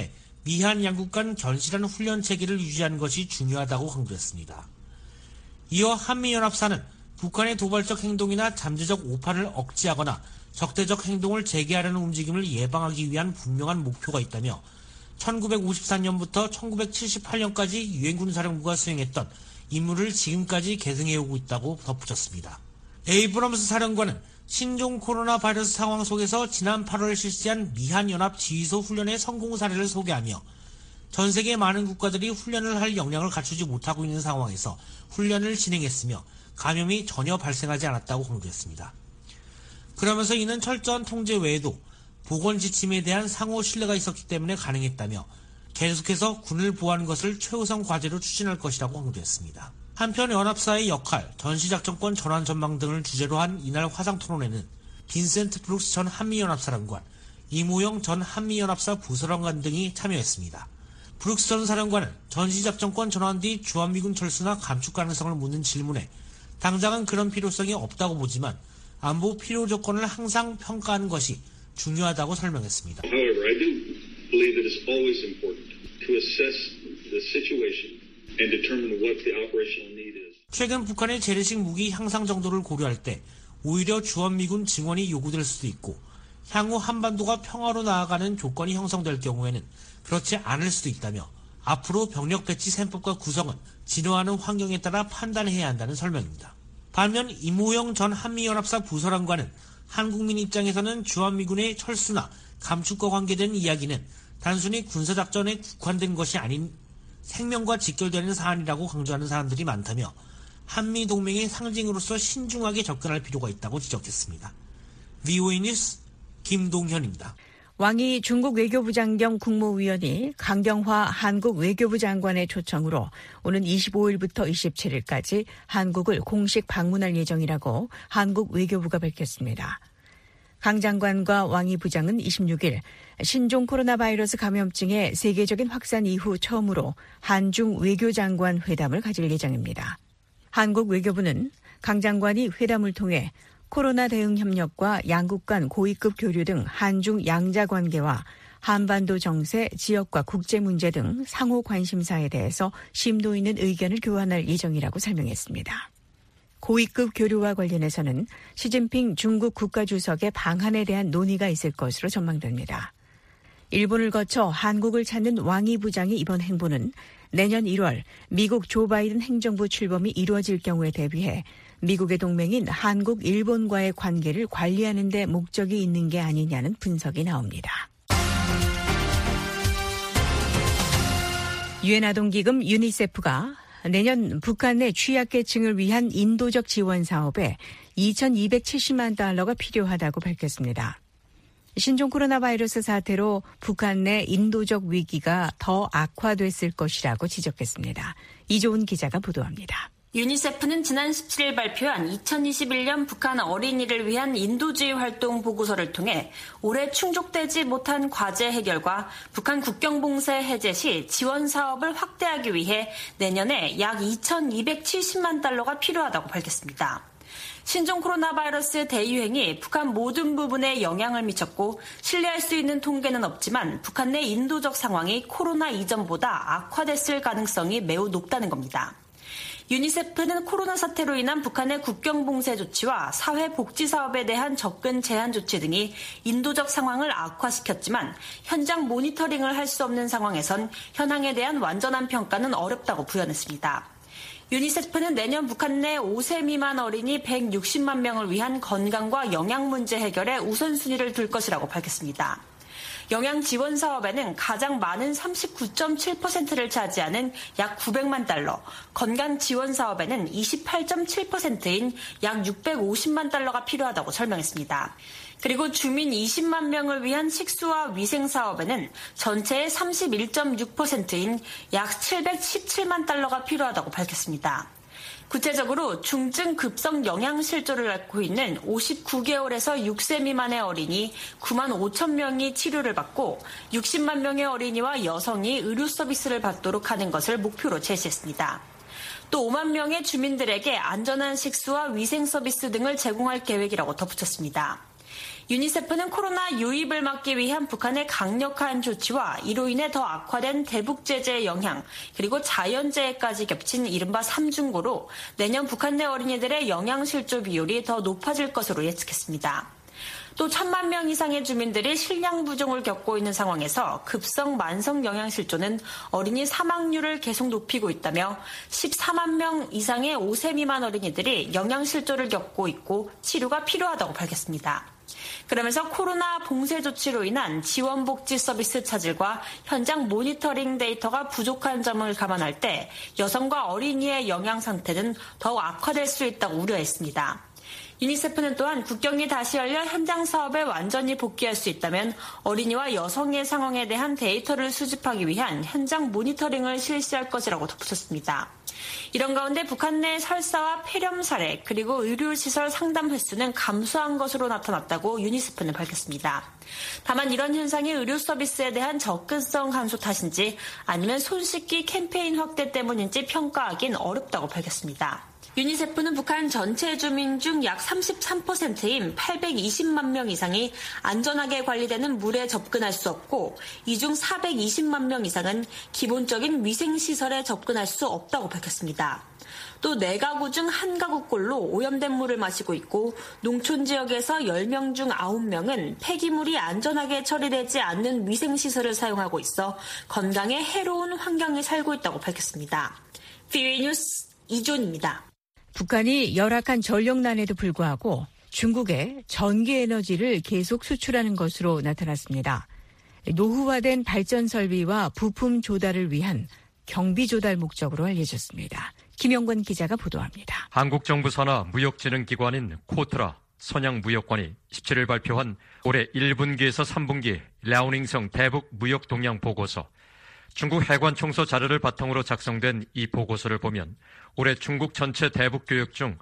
미한 양국 간 견실한 훈련 체계를 유지하는 것이 중요하다고 강조했습니다. 이어 한미연합사는 북한의 도발적 행동이나 잠재적 오판을 억제하거나 적대적 행동을 재개하려는 움직임을 예방하기 위한 분명한 목표가 있다며 1954년부터 1978년까지 유엔군사령부가 수행했던 임무를 지금까지 계승해오고 있다고 덧붙였습니다. 에이브럼스 사령관은 신종 코로나 바이러스 상황 속에서 지난 8월 실시한 미한연합 지휘소 훈련의 성공 사례를 소개하며 전 세계 많은 국가들이 훈련을 할 역량을 갖추지 못하고 있는 상황에서 훈련을 진행했으며 감염이 전혀 발생하지 않았다고 강조했습니다. 그러면서 이는 철저한 통제 외에도 보건 지침에 대한 상호 신뢰가 있었기 때문에 가능했다며 계속해서 군을 보호하는 것을 최우선 과제로 추진할 것이라고 강조했습니다. 한편 연합사의 역할, 전시작전권 전환 전망 등을 주제로 한 이날 화상토론회는 빈센트 브룩스 전 한미연합사령관, 이모영 전 한미연합사 부사령관 등이 참여했습니다. 브룩스 전 사령관은 전시작전권 전환 뒤 주한미군 철수나 감축 가능성을 묻는 질문에 당장은 그런 필요성이 없다고 보지만 안보 필요 조건을 항상 평가하는 것이 중요하다고 설명했습니다. However, I do believe that it's always important to assess the situation and determine what the operational need is. 최근 북한의 재래식 무기 향상 정도를 고려할 때 오히려 주한미군 증원이 요구될 수도 있고 향후 한반도가 평화로 나아가는 조건이 형성될 경우에는 그렇지 않을 수도 있다며 앞으로 병력 배치 셈법과 구성은 진화하는 환경에 따라 판단해야 한다는 설명입니다. 반면 이모영 전 한미연합사 부사령관은 한국민 입장에서는 주한미군의 철수나 감축과 관계된 이야기는 단순히 군사작전에 국한된 것이 아닌 생명과 직결되는 사안이라고 강조하는 사람들이 많다며 한미동맹의 상징으로서 신중하게 접근할 필요가 있다고 지적했습니다. VOA 뉴스 김동현입니다. 왕이 중국 외교부 장경 국무위원이 강경화 한국 외교부 장관의 초청으로 오는 25일부터 27일까지 한국을 공식 방문할 예정이라고 한국 외교부가 밝혔습니다. 강 장관과 왕이 부장은 26일 신종 코로나 바이러스 감염증의 세계적인 확산 이후 처음으로 한중 외교장관 회담을 가질 예정입니다. 한국 외교부는 강 장관이 회담을 통해 코로나 대응 협력과 양국 간 고위급 교류 등 한중 양자 관계와 한반도 정세, 지역과 국제 문제 등 상호 관심사에 대해서 심도 있는 의견을 교환할 예정이라고 설명했습니다. 고위급 교류와 관련해서는 시진핑 중국 국가주석의 방한에 대한 논의가 있을 것으로 전망됩니다. 일본을 거쳐 한국을 찾는 왕이 부장의 이번 행보는 내년 1월 미국 조 바이든 행정부 출범이 이루어질 경우에 대비해 미국의 동맹인 한국, 일본과의 관계를 관리하는 데 목적이 있는 게 아니냐는 분석이 나옵니다. 유엔 아동기금 유니세프가 내년 북한 내 취약계층을 위한 인도적 지원 사업에 2,270만 달러가 필요하다고 밝혔습니다. 신종 코로나 바이러스 사태로 북한 내 인도적 위기가 더 악화됐을 것이라고 지적했습니다. 이조은 기자가 보도합니다. 유니세프는 지난 17일 발표한 2021년 북한 어린이를 위한 인도주의 활동 보고서를 통해 올해 충족되지 못한 과제 해결과 북한 국경봉쇄 해제 시 지원 사업을 확대하기 위해 내년에 약 2,270만 달러가 필요하다고 밝혔습니다. 신종 코로나 바이러스 대유행이 북한 모든 부분에 영향을 미쳤고 신뢰할 수 있는 통계는 없지만 북한 내 인도적 상황이 코로나 이전보다 악화됐을 가능성이 매우 높다는 겁니다. 유니세프는 코로나 사태로 인한 북한의 국경 봉쇄 조치와 사회 복지 사업에 대한 접근 제한 조치 등이 인도적 상황을 악화시켰지만 현장 모니터링을 할 수 없는 상황에선 현황에 대한 완전한 평가는 어렵다고 부연했습니다. 유니세프는 내년 북한 내 5세 미만 어린이 160만 명을 위한 건강과 영양 문제 해결에 우선순위를 둘 것이라고 밝혔습니다. 영양 지원 사업에는 가장 많은 39.7%를 차지하는 약 900만 달러, 건강 지원 사업에는 28.7%인 약 650만 달러가 필요하다고 설명했습니다. 그리고 주민 20만 명을 위한 식수와 위생 사업에는 전체의 31.6%인 약 717만 달러가 필요하다고 밝혔습니다. 구체적으로 중증 급성 영양실조를 앓고 있는 59개월에서 6세 미만의 어린이 9만 5천 명이 치료를 받고 60만 명의 어린이와 여성이 의료 서비스를 받도록 하는 것을 목표로 제시했습니다. 또 5만 명의 주민들에게 안전한 식수와 위생 서비스 등을 제공할 계획이라고 덧붙였습니다. 유니세프는 코로나 유입을 막기 위한 북한의 강력한 조치와 이로 인해 더 악화된 대북 제재의 영향, 그리고 자연재해까지 겹친 이른바 삼중고로 내년 북한 내 어린이들의 영양실조 비율이 더 높아질 것으로 예측했습니다. 또 1,000만 명 이상의 주민들이 식량 부족을 겪고 있는 상황에서 급성 만성 영양실조는 어린이 사망률을 계속 높이고 있다며 14만 명 이상의 5세 미만 어린이들이 영양실조를 겪고 있고 치료가 필요하다고 밝혔습니다. 그러면서 코로나 봉쇄 조치로 인한 지원복지 서비스 차질과 현장 모니터링 데이터가 부족한 점을 감안할 때 여성과 어린이의 영양 상태는 더욱 악화될 수 있다고 우려했습니다. 유니세프는 또한 국경이 다시 열려 현장 사업에 완전히 복귀할 수 있다면 어린이와 여성의 상황에 대한 데이터를 수집하기 위한 현장 모니터링을 실시할 것이라고 덧붙였습니다. 이런 가운데 북한 내 설사와 폐렴 사례 그리고 의료시설 상담 횟수는 감소한 것으로 나타났다고 유니세프는 밝혔습니다. 다만 이런 현상이 의료 서비스에 대한 접근성 감소 탓인지 아니면 손 씻기 캠페인 확대 때문인지 평가하긴 어렵다고 밝혔습니다. 유니세프는 북한 전체 주민 중 약 33%인 820만 명 이상이 안전하게 관리되는 물에 접근할 수 없고 이 중 420만 명 이상은 기본적인 위생시설에 접근할 수 없다고 밝혔습니다. 또 4가구 중 1가구꼴로 오염된 물을 마시고 있고 농촌 지역에서 10명 중 9명은 폐기물이 안전하게 처리되지 않는 위생시설을 사용하고 있어 건강에 해로운 환경에 살고 있다고 밝혔습니다. VOA 뉴스 이존입니다. 북한이 열악한 전력난에도 불구하고 중국에 전기에너지를 계속 수출하는 것으로 나타났습니다. 노후화된 발전 설비와 부품 조달을 위한 경비 조달 목적으로 알려졌습니다. 김영권 기자가 보도합니다. 한국 정부 산하 무역진흥기관인 코트라 선양무역관이 17일 발표한 올해 1분기에서 3분기 랴오닝성 대북 무역 동향 보고서, 중국 해관 청소 자료를 바탕으로 작성된 이 보고서를 보면 올해 중국 전체 대북 교역 중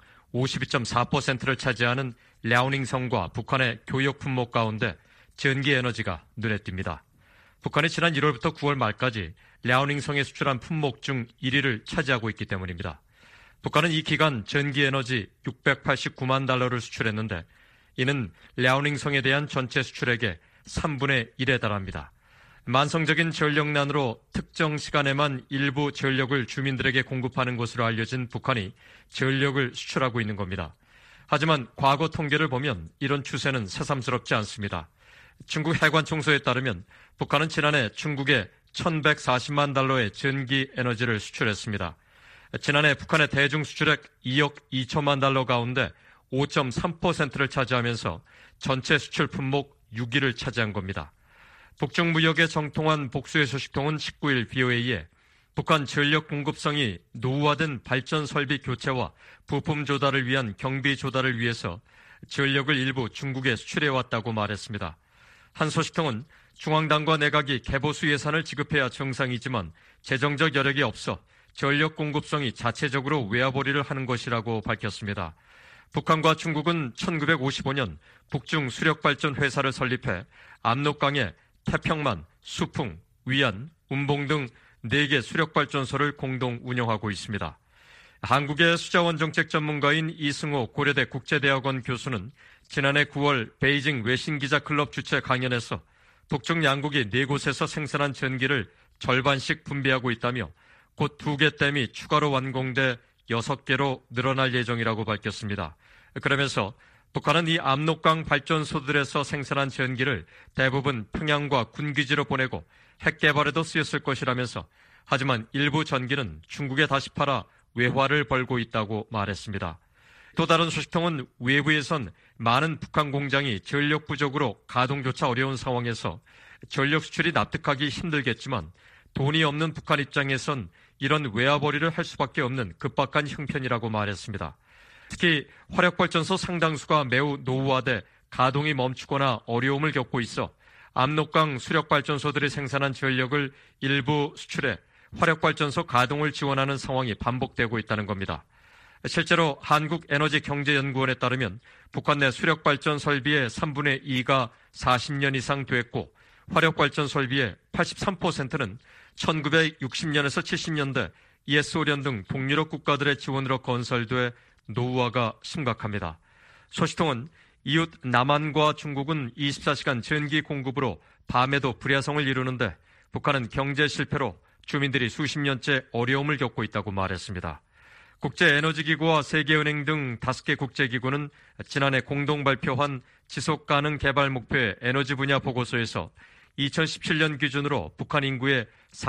52.4%를 차지하는 랴오닝성과 북한의 교역 품목 가운데 전기에너지가 눈에 띕니다. 북한이 지난 1월부터 9월 말까지 랴오닝성에 수출한 품목 중 1위를 차지하고 있기 때문입니다. 북한은 이 기간 전기에너지 689만 달러를 수출했는데 이는 랴오닝성에 대한 전체 수출액의 3분의 1에 달합니다. 만성적인 전력난으로 특정 시간에만 일부 전력을 주민들에게 공급하는 것으로 알려진 북한이 전력을 수출하고 있는 겁니다. 하지만 과거 통계를 보면 이런 추세는 새삼스럽지 않습니다. 중국 해관 청소에 따르면 북한은 지난해 중국에 1,140만 달러의 전기 에너지를 수출했습니다. 지난해 북한의 대중 수출액 2억 2천만 달러 가운데 5.3%를 차지하면서 전체 수출 품목 6위를 차지한 겁니다. 북중 무역의 정통한 복수의 소식통은 19일 BOA에 북한 전력 공급성이 노후화된 발전 설비 교체와 부품 조달을 위한 경비 조달을 위해서 전력을 일부 중국에 수출해왔다고 말했습니다. 한 소식통은 중앙당과 내각이 개보수 예산을 지급해야 정상이지만 재정적 여력이 없어 전력 공급성이 자체적으로 외화벌이를 하는 것이라고 밝혔습니다. 북한과 중국은 1955년 북중 수력발전 회사를 설립해 압록강에 태평만, 수풍, 위안, 운봉 등 4개 수력발전소를 공동 운영하고 있습니다. 한국의 수자원 정책 전문가인 이승호 고려대 국제대학원 교수는 지난해 9월 베이징 외신기자클럽 주최 강연에서 북중 양국이 4곳에서 생산한 전기를 절반씩 분배하고 있다며 곧 2개 댐이 추가로 완공돼 6개로 늘어날 예정이라고 밝혔습니다. 그러면서 북한은 이 압록강 발전소들에서 생산한 전기를 대부분 평양과 군기지로 보내고 핵 개발에도 쓰였을 것이라면서 하지만 일부 전기는 중국에 다시 팔아 외화를 벌고 있다고 말했습니다. 또 다른 소식통은 외부에선 많은 북한 공장이 전력 부족으로 가동조차 어려운 상황에서 전력 수출이 납득하기 힘들겠지만 돈이 없는 북한 입장에선 이런 외화벌이를 할 수밖에 없는 급박한 형편이라고 말했습니다. 특히 화력발전소 상당수가 매우 노후화돼 가동이 멈추거나 어려움을 겪고 있어 압록강 수력발전소들이 생산한 전력을 일부 수출해 화력발전소 가동을 지원하는 상황이 반복되고 있다는 겁니다. 실제로 한국에너지경제연구원에 따르면 북한 내 수력발전 설비의 3분의 2가 40년 이상 됐고 화력발전 설비의 83%는 1960년에서 70년대 ES-소련 등 동유럽 국가들의 지원으로 건설돼 노후화가 심각합니다. 소식통은 이웃 남한과 중국은 24시간 전기 공급으로 밤에도 불야성을 이루는데 북한은 경제 실패로 주민들이 수십 년째 어려움을 겪고 있다고 말했습니다. 국제에너지기구와 세계은행 등 5개 국제기구는 지난해 공동 발표한 지속가능 개발 목표의 에너지 분야 보고서에서 2017년 기준으로 북한 인구의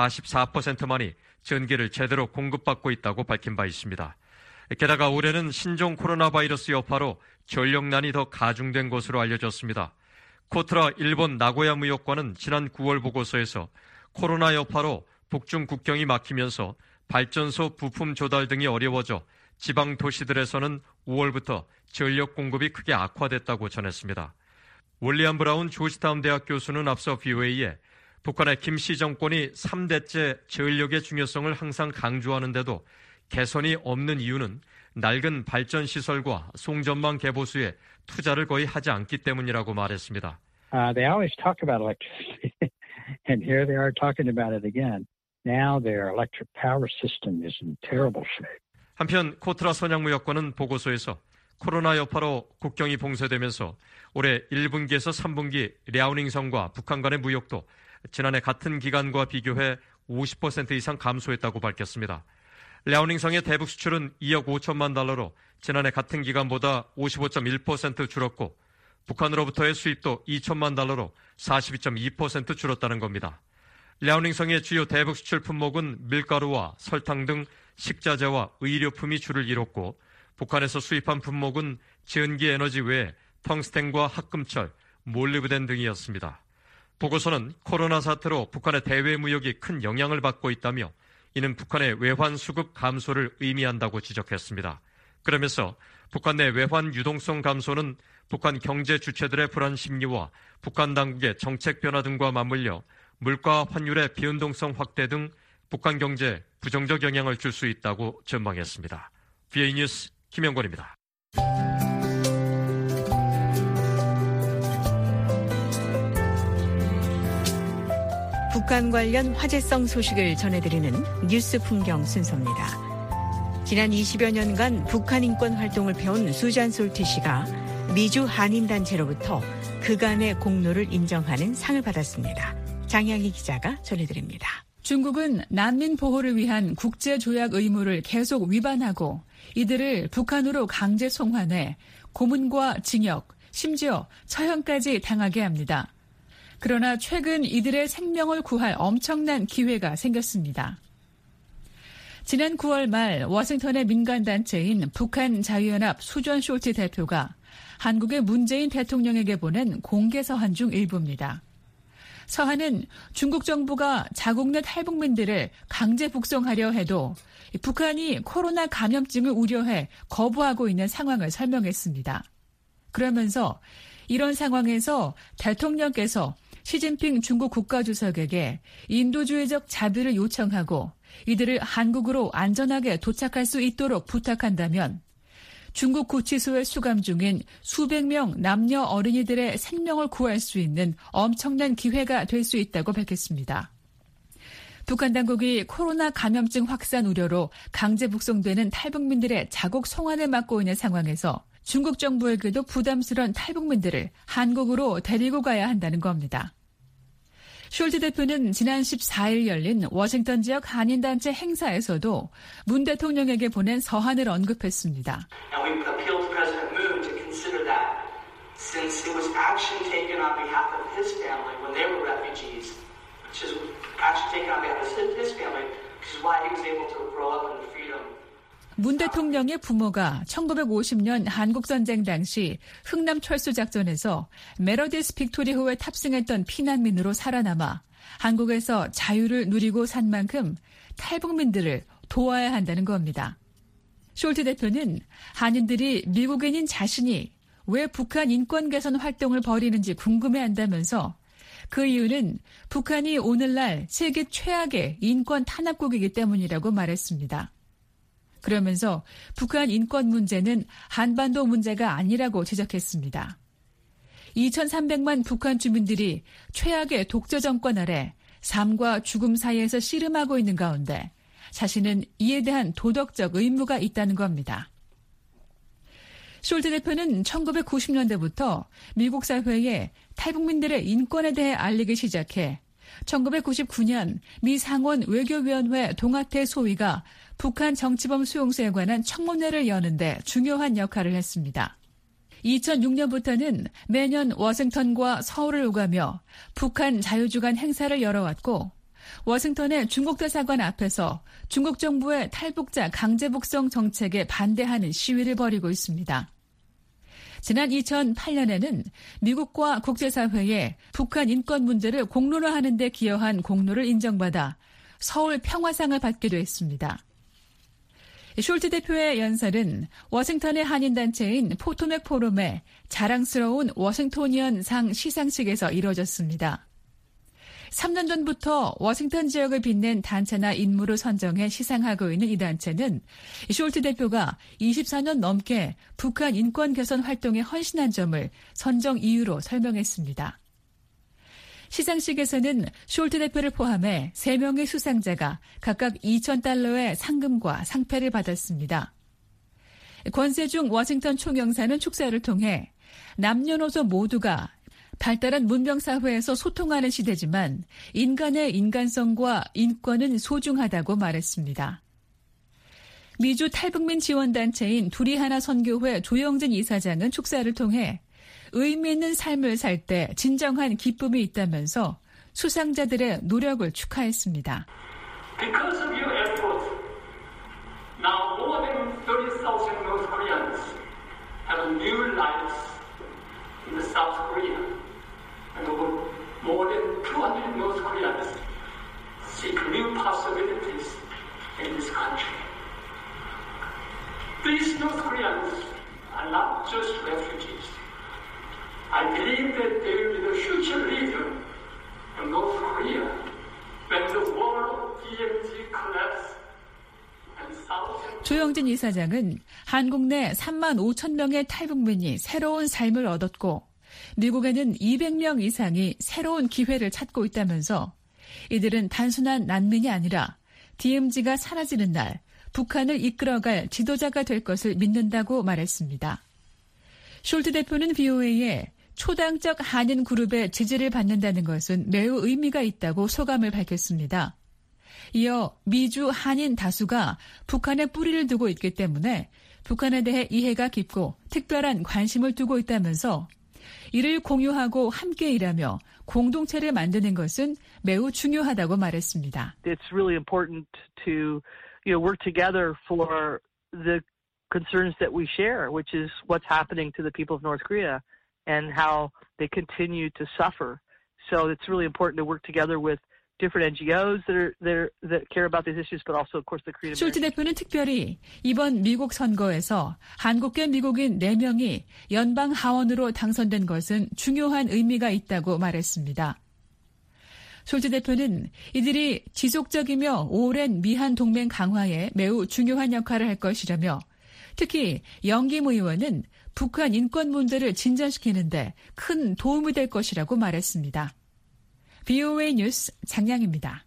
44%만이 전기를 제대로 공급받고 있다고 밝힌 바 있습니다. 게다가 올해는 신종 코로나 바이러스 여파로 전력난이 더 가중된 것으로 알려졌습니다. 코트라 일본 나고야 무역관은 지난 9월 보고서에서 코로나 여파로 북중 국경이 막히면서 발전소 부품 조달 등이 어려워져 지방 도시들에서는 5월부터 전력 공급이 크게 악화됐다고 전했습니다. 윌리엄 브라운 조지타운 대학 교수는 앞서 VOA에 북한의 김씨 정권이 3대째 전력의 중요성을 항상 강조하는데도 개선이 없는 이유는 낡은 발전시설과 송전망 개보수에 투자를 거의 하지 않기 때문이라고 말했습니다. They always talk about electricity, and here they are talking about it again. Now their electric power system is in terrible shape. 한편 코트라 선양무역관은 보고서에서 코로나 여파로 국경이 봉쇄되면서 올해 1분기에서 3분기 랴오닝성과 북한 간의 무역도 지난해 같은 기간과 비교해 50% 이상 감소했다고 밝혔습니다. 랴오닝성의 대북 수출은 2억 5천만 달러로 지난해 같은 기간보다 55.1% 줄었고 북한으로부터의 수입도 2천만 달러로 42.2% 줄었다는 겁니다. 랴오닝성의 주요 대북 수출 품목은 밀가루와 설탕 등 식자재와 의료품이 줄을 이뤘고 북한에서 수입한 품목은 전기 에너지 외에 텅스텐과 합금철, 몰리브덴 등이었습니다. 보고서는 코로나 사태로 북한의 대외 무역이 큰 영향을 받고 있다며 이는 북한의 외환 수급 감소를 의미한다고 지적했습니다. 그러면서 북한 내 외환 유동성 감소는 북한 경제 주체들의 불안 심리와 북한 당국의 정책 변화 등과 맞물려 물가 환율의 변동성 확대 등 북한 경제에 부정적 영향을 줄 수 있다고 전망했습니다. VA 뉴스 김영권입니다. 북한 관련 화제성 소식을 전해드리는 뉴스 풍경 순서입니다. 지난 20여 년간 북한 인권 활동을 펴온 수잔 솔티 씨가 미주 한인단체로부터 그간의 공로를 인정하는 상을 받았습니다. 장양희 기자가 전해드립니다. 중국은 난민 보호를 위한 국제조약 의무를 계속 위반하고 이들을 북한으로 강제 송환해 고문과 징역, 심지어 처형까지 당하게 합니다. 그러나 최근 이들의 생명을 구할 엄청난 기회가 생겼습니다. 지난 9월 말 워싱턴의 민간단체인 북한 자유연합 수전 숄티 대표가 한국의 문재인 대통령에게 보낸 공개 서한 중 일부입니다. 서한은 중국 정부가 자국 내 탈북민들을 강제 북송하려 해도 북한이 코로나 감염증을 우려해 거부하고 있는 상황을 설명했습니다. 그러면서 이런 상황에서 대통령께서 시진핑 중국 국가주석에게 인도주의적 자비를 요청하고 이들을 한국으로 안전하게 도착할 수 있도록 부탁한다면 중국 구치소에 수감 중인 수백 명 남녀 어린이들의 생명을 구할 수 있는 엄청난 기회가 될 수 있다고 밝혔습니다. 북한 당국이 코로나 감염증 확산 우려로 강제 북송되는 탈북민들의 자국 송환을 막고 있는 상황에서 중국 정부에게도 부담스러운 탈북민들을 한국으로 데리고 가야 한다는 겁니다. 숄트 대표는 지난 14일 열린 워싱턴 지역 한인단체 행사에서도 문 대통령에게 보낸 서한을 언급했습니다. 문 대통령의 부모가 1950년 한국전쟁 당시 흥남 철수작전에서 메러디스 빅토리호에 탑승했던 피난민으로 살아남아 한국에서 자유를 누리고 산 만큼 탈북민들을 도와야 한다는 겁니다. 숄트 대표는 한인들이 미국인인 자신이 왜 북한 인권 개선 활동을 벌이는지 궁금해한다면서 그 이유는 북한이 오늘날 세계 최악의 인권 탄압국이기 때문이라고 말했습니다. 그러면서 북한 인권 문제는 한반도 문제가 아니라고 지적했습니다. 2,300만 북한 주민들이 최악의 독재 정권 아래 삶과 죽음 사이에서 씨름하고 있는 가운데 자신은 이에 대한 도덕적 의무가 있다는 겁니다. 숄트 대표는 1990년대부터 미국 사회에 탈북민들의 인권에 대해 알리기 시작해 1999년 미 상원 외교위원회 동아태 소위가 북한 정치범 수용소에 관한 청문회를 여는데 중요한 역할을 했습니다. 2006년부터는 매년 워싱턴과 서울을 오가며 북한 자유주간 행사를 열어왔고 워싱턴의 중국 대사관 앞에서 중국 정부의 탈북자 강제 북송 정책에 반대하는 시위를 벌이고 있습니다. 지난 2008년에는 미국과 국제사회에 북한 인권 문제를 공론화하는 데 기여한 공로를 인정받아 서울 평화상을 받기도 했습니다. 숄트 대표의 연설은 워싱턴의 한인단체인 포토맥 포럼의 자랑스러운 워싱토니언상 시상식에서 이뤄졌습니다. 3년 전부터 워싱턴 지역을 빛낸 단체나 인물을 선정해 시상하고 있는 이 단체는 숄트 대표가 24년 넘게 북한 인권 개선 활동에 헌신한 점을 선정 이유로 설명했습니다. 시상식에서는 숄트 대표를 포함해 3명의 수상자가 각각 $2,000의 상금과 상패를 받았습니다. 권세중 워싱턴 총영사는 축사를 통해 남녀노소 모두가 발달한 문명사회에서 소통하는 시대지만 인간의 인간성과 인권은 소중하다고 말했습니다. 미주 탈북민 지원단체인 두리하나 선교회 조영진 이사장은 축사를 통해 의미 있는 삶을 살 때 진정한 기쁨이 있다면서 수상자들의 노력을 축하했습니다. Because of your effort, now more than 30,000 North Koreans have new lives in the South Korea, and more than 200 North Koreans seek new possibilities in this country. These North Koreans are not just refugees. I believe that they will be the future leader of North Korea when the wall of DMZ collapses and thousands. 조영진 이사장은 한국 내 3만 5천 명의 탈북민이 새로운 삶을 얻었고 미국에는 200명 이상이 새로운 기회를 찾고 있다면서 이들은 단순한 난민이 아니라 DMZ가 사라지는 날 북한을 이끌어갈 지도자가 될 것을 믿는다고 말했습니다. 숄트 대표는 BOA에 초당적 한인 그룹의 지지를 받는다는 것은 매우 의미가 있다고 소감을 밝혔습니다. 이어 미주 한인 다수가 북한에 뿌리를 두고 있기 때문에 북한에 대해 이해가 깊고 특별한 관심을 두고 있다면서 이를 공유하고 함께 일하며 공동체를 만드는 것은 매우 중요하다고 말했습니다. It's really important to, work together for the concerns that we share, which is what's happening to the people of North Korea and how they continue to suffer. So it's really important to work together with different NGOs that care about these issues, but also, of course, the Korean. 숄트 대표는 특별히 이번 미국 선거에서 한국계 미국인 4명이 연방 하원으로 당선된 것은 중요한 의미가 있다고 말했습니다. 숄트 대표는 이들이 지속적이며 오랜 미한 동맹 강화에 매우 중요한 역할을 할 것이라며 특히 영김 의원은 북한 인권 문제를 진전시키는데 큰 도움이 될 것이라고 말했습니다. BOA 뉴스 장량입니다.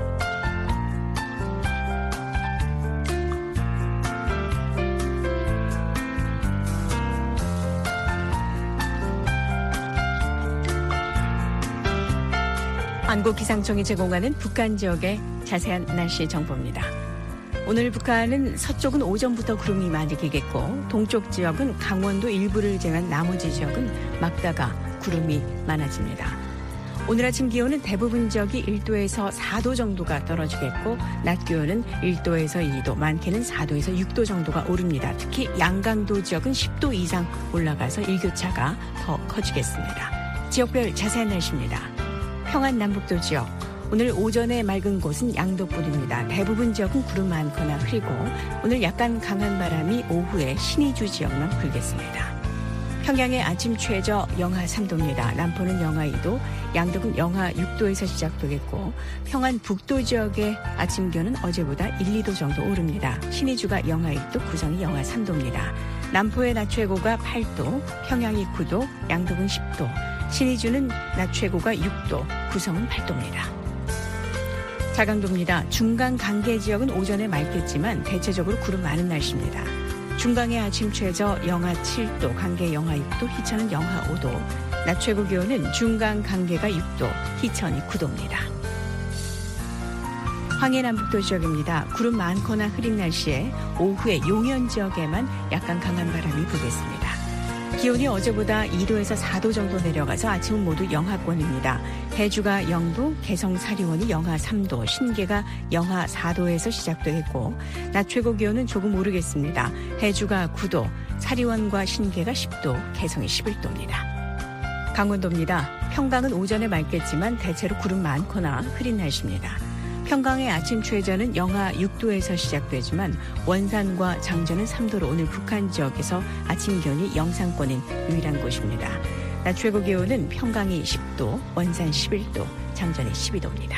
한국기상청이 제공하는 북한 지역의 자세한 날씨 정보입니다. 오늘 북한은 서쪽은 오전부터 구름이 많이 끼겠고 동쪽 지역은 강원도 일부를 제외한 나머지 지역은 막다가 구름이 많아집니다. 오늘 아침 기온은 대부분 지역이 1도에서 4도 정도가 떨어지겠고 낮 기온은 1도에서 2도, 많게는 4도에서 6도 정도가 오릅니다. 특히 양강도 지역은 10도 이상 올라가서 일교차가 더 커지겠습니다. 지역별 자세한 날씨입니다. 평안 남북도 지역. 오늘 오전에 맑은 곳은 양도뿐입니다. 대부분 지역은 구름 많거나 흐리고 오늘 약간 강한 바람이 오후에 신의주 지역만 불겠습니다. 평양의 아침 최저 영하 3도입니다. 남포는 영하 2도, 양덕은 영하 6도에서 시작되겠고 평안 북도 지역의 아침 기온은 어제보다 1, 2도 정도 오릅니다. 신의주가 영하 1도, 구성이 영하 3도입니다. 남포의 낮 최고가 8도, 평양이 9도, 양덕은 10도, 신의주는 낮 최고가 6도, 구성은 8도입니다. 자강도입니다. 중간 강계 지역은 오전에 맑겠지만 대체적으로 구름 많은 날씨입니다. 중강의 아침 최저 영하 7도, 강계 영하 6도, 희천은 영하 5도. 낮 최고 기온은 중강 강계가 6도, 희천이 9도입니다. 황해남북도 지역입니다. 구름 많거나 흐린 날씨에 오후에 용현 지역에만 약간 강한 바람이 불겠습니다. 기온이 어제보다 2도에서 4도 정도 내려가서 아침은 모두 영하권입니다. 해주가 0도, 개성 사리원이 영하 3도, 신계가 영하 4도에서 시작되겠고 낮 최고 기온은 조금 오르겠습니다. 해주가 9도, 사리원과 신계가 10도, 개성이 11도입니다. 강원도입니다. 평강은 오전에 맑겠지만 대체로 구름 많거나 흐린 날씨입니다. 평강의 아침 최저는 영하 6도에서 시작되지만 원산과 장전은 3도로 오늘 북한 지역에서 아침 기온이 영상권인 유일한 곳입니다. 낮 최고 기온은 평강이 10도, 원산 11도, 장전이 12도입니다.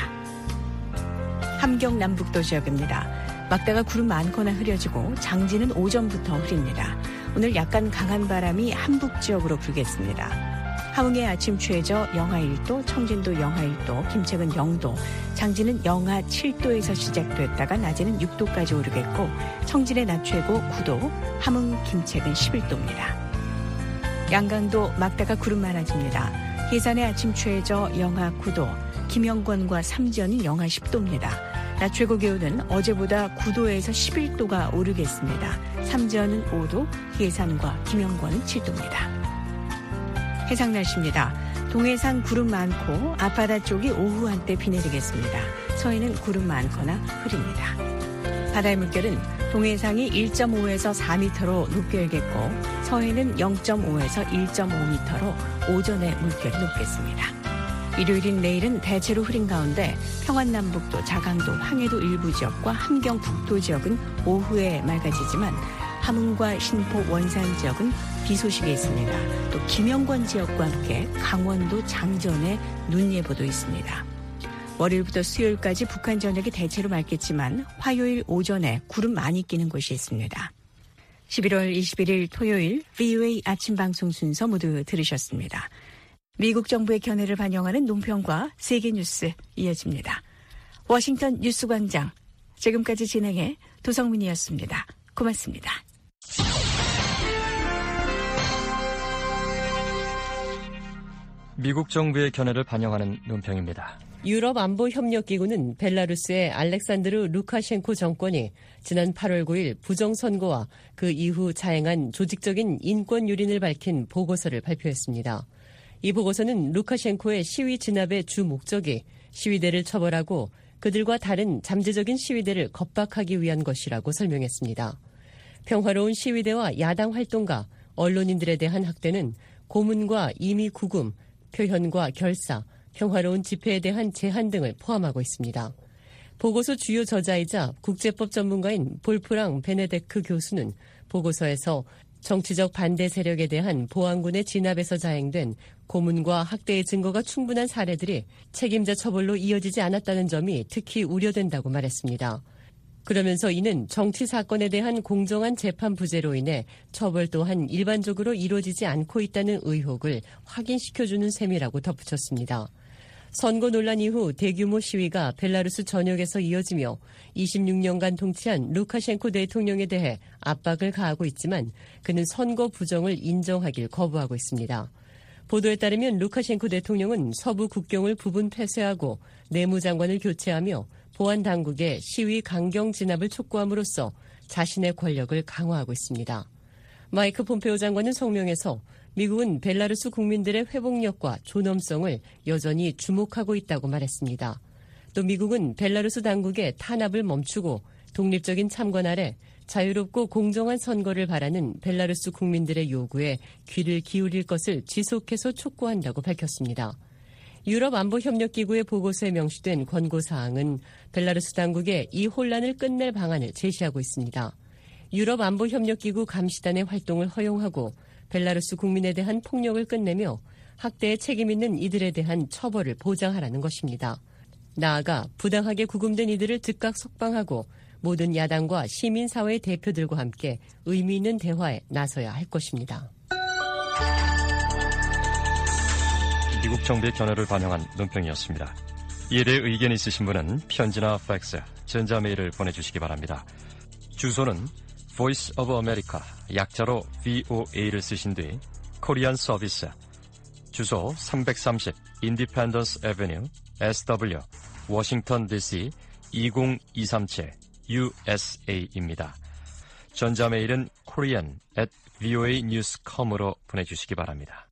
함경 남북도 지역입니다. 막다가 구름 많거나 흐려지고 장지는 오전부터 흐립니다. 오늘 약간 강한 바람이 함북 지역으로 불겠습니다. 함흥의 아침 최저 영하 1도, 청진도 영하 1도, 김책은 0도, 장지는 영하 7도에서 시작됐다가 낮에는 6도까지 오르겠고 청진의 낮 최고 9도, 함흥, 김책은 11도입니다. 양강도 막다가 구름 많아집니다. 해산의 아침 최저 영하 9도, 김영권과 삼지연은 영하 10도입니다. 낮 최고 기온은 어제보다 9도에서 11도가 오르겠습니다. 삼지연은 5도, 해산과 김영권은 7도입니다. 해상 날씨입니다. 동해상 구름 많고 앞바다 쪽이 오후 한때 비 내리겠습니다. 서해는 구름 많거나 흐립니다. 바다의 물결은 동해상이 1.5에서 4m로 높게 일겠고 서해는 0.5에서 1.5m로 오전에 물결이 높겠습니다. 일요일인 내일은 대체로 흐린 가운데 평안남북도, 자강도, 황해도 일부 지역과 함경 북도 지역은 오후에 맑아지지만 함흥과 신포, 원산 지역은 비 소식이 있습니다. 또 김영권 지역과 함께 강원도 장전에 눈 예보도 있습니다. 월요일부터 수요일까지 북한 전역이 대체로 맑겠지만 화요일 오전에 구름 많이 끼는 곳이 있습니다. 11월 21일 토요일 VOA 아침 방송 순서 모두 들으셨습니다. 미국 정부의 견해를 반영하는 논평과 세계 뉴스 이어집니다. 워싱턴 뉴스광장, 지금까지 진행해 도성민이었습니다. 고맙습니다. 미국 정부의 견해를 반영하는 논평입니다. 유럽안보협력기구는 벨라루스의 알렉산드르 루카셴코 정권이 지난 8월 9일 부정선거와 그 이후 자행한 조직적인 인권 유린을 밝힌 보고서를 발표했습니다. 이 보고서는 루카셴코의 시위 진압의 주 목적이 시위대를 처벌하고 그들과 다른 잠재적인 시위대를 겁박하기 위한 것이라고 설명했습니다. 평화로운 시위대와 야당 활동가, 언론인들에 대한 학대는 고문과 임의 구금, 표현과 결사, 평화로운 집회에 대한 제한 등을 포함하고 있습니다. 보고서 주요 저자이자 국제법 전문가인 볼프랑 베네데크 교수는 보고서에서 정치적 반대 세력에 대한 보안군의 진압에서 자행된 고문과 학대의 증거가 충분한 사례들이 책임자 처벌로 이어지지 않았다는 점이 특히 우려된다고 말했습니다. 그러면서 이는 정치 사건에 대한 공정한 재판 부재로 인해 처벌 또한 일반적으로 이루어지지 않고 있다는 의혹을 확인시켜주는 셈이라고 덧붙였습니다. 선거 논란 이후 대규모 시위가 벨라루스 전역에서 이어지며 26년간 통치한 루카셴코 대통령에 대해 압박을 가하고 있지만 그는 선거 부정을 인정하길 거부하고 있습니다. 보도에 따르면 루카셴코 대통령은 서부 국경을 부분 폐쇄하고 내무장관을 교체하며 보안 당국의 시위 강경 진압을 촉구함으로써 자신의 권력을 강화하고 있습니다. 마이크 폼페오 장관은 성명에서 미국은 벨라루스 국민들의 회복력과 존엄성을 여전히 주목하고 있다고 말했습니다. 또 미국은 벨라루스 당국의 탄압을 멈추고 독립적인 참관 아래 자유롭고 공정한 선거를 바라는 벨라루스 국민들의 요구에 귀를 기울일 것을 지속해서 촉구한다고 밝혔습니다. 유럽안보협력기구의 보고서에 명시된 권고사항은 벨라루스 당국의 이 혼란을 끝낼 방안을 제시하고 있습니다. 유럽안보협력기구 감시단의 활동을 허용하고 벨라루스 국민에 대한 폭력을 끝내며 학대에 책임 있는 이들에 대한 처벌을 보장하라는 것입니다. 나아가 부당하게 구금된 이들을 즉각 석방하고 모든 야당과 시민사회 대표들과 함께 의미 있는 대화에 나서야 할 것입니다. 미국 정부의 견해를 반영한 논평이었습니다. 이에 대해 의견 있으신 분은 편지나 팩스, 전자메일을 보내주시기 바랍니다. 주소는 Voice of America, 약자로 VOA를 쓰신 뒤 코리안 서비스, 주소 330 Independence Avenue, SW, 워싱턴 DC 20237 USA입니다. 전자메일은 korean@voanews.com으로 보내주시기 바랍니다.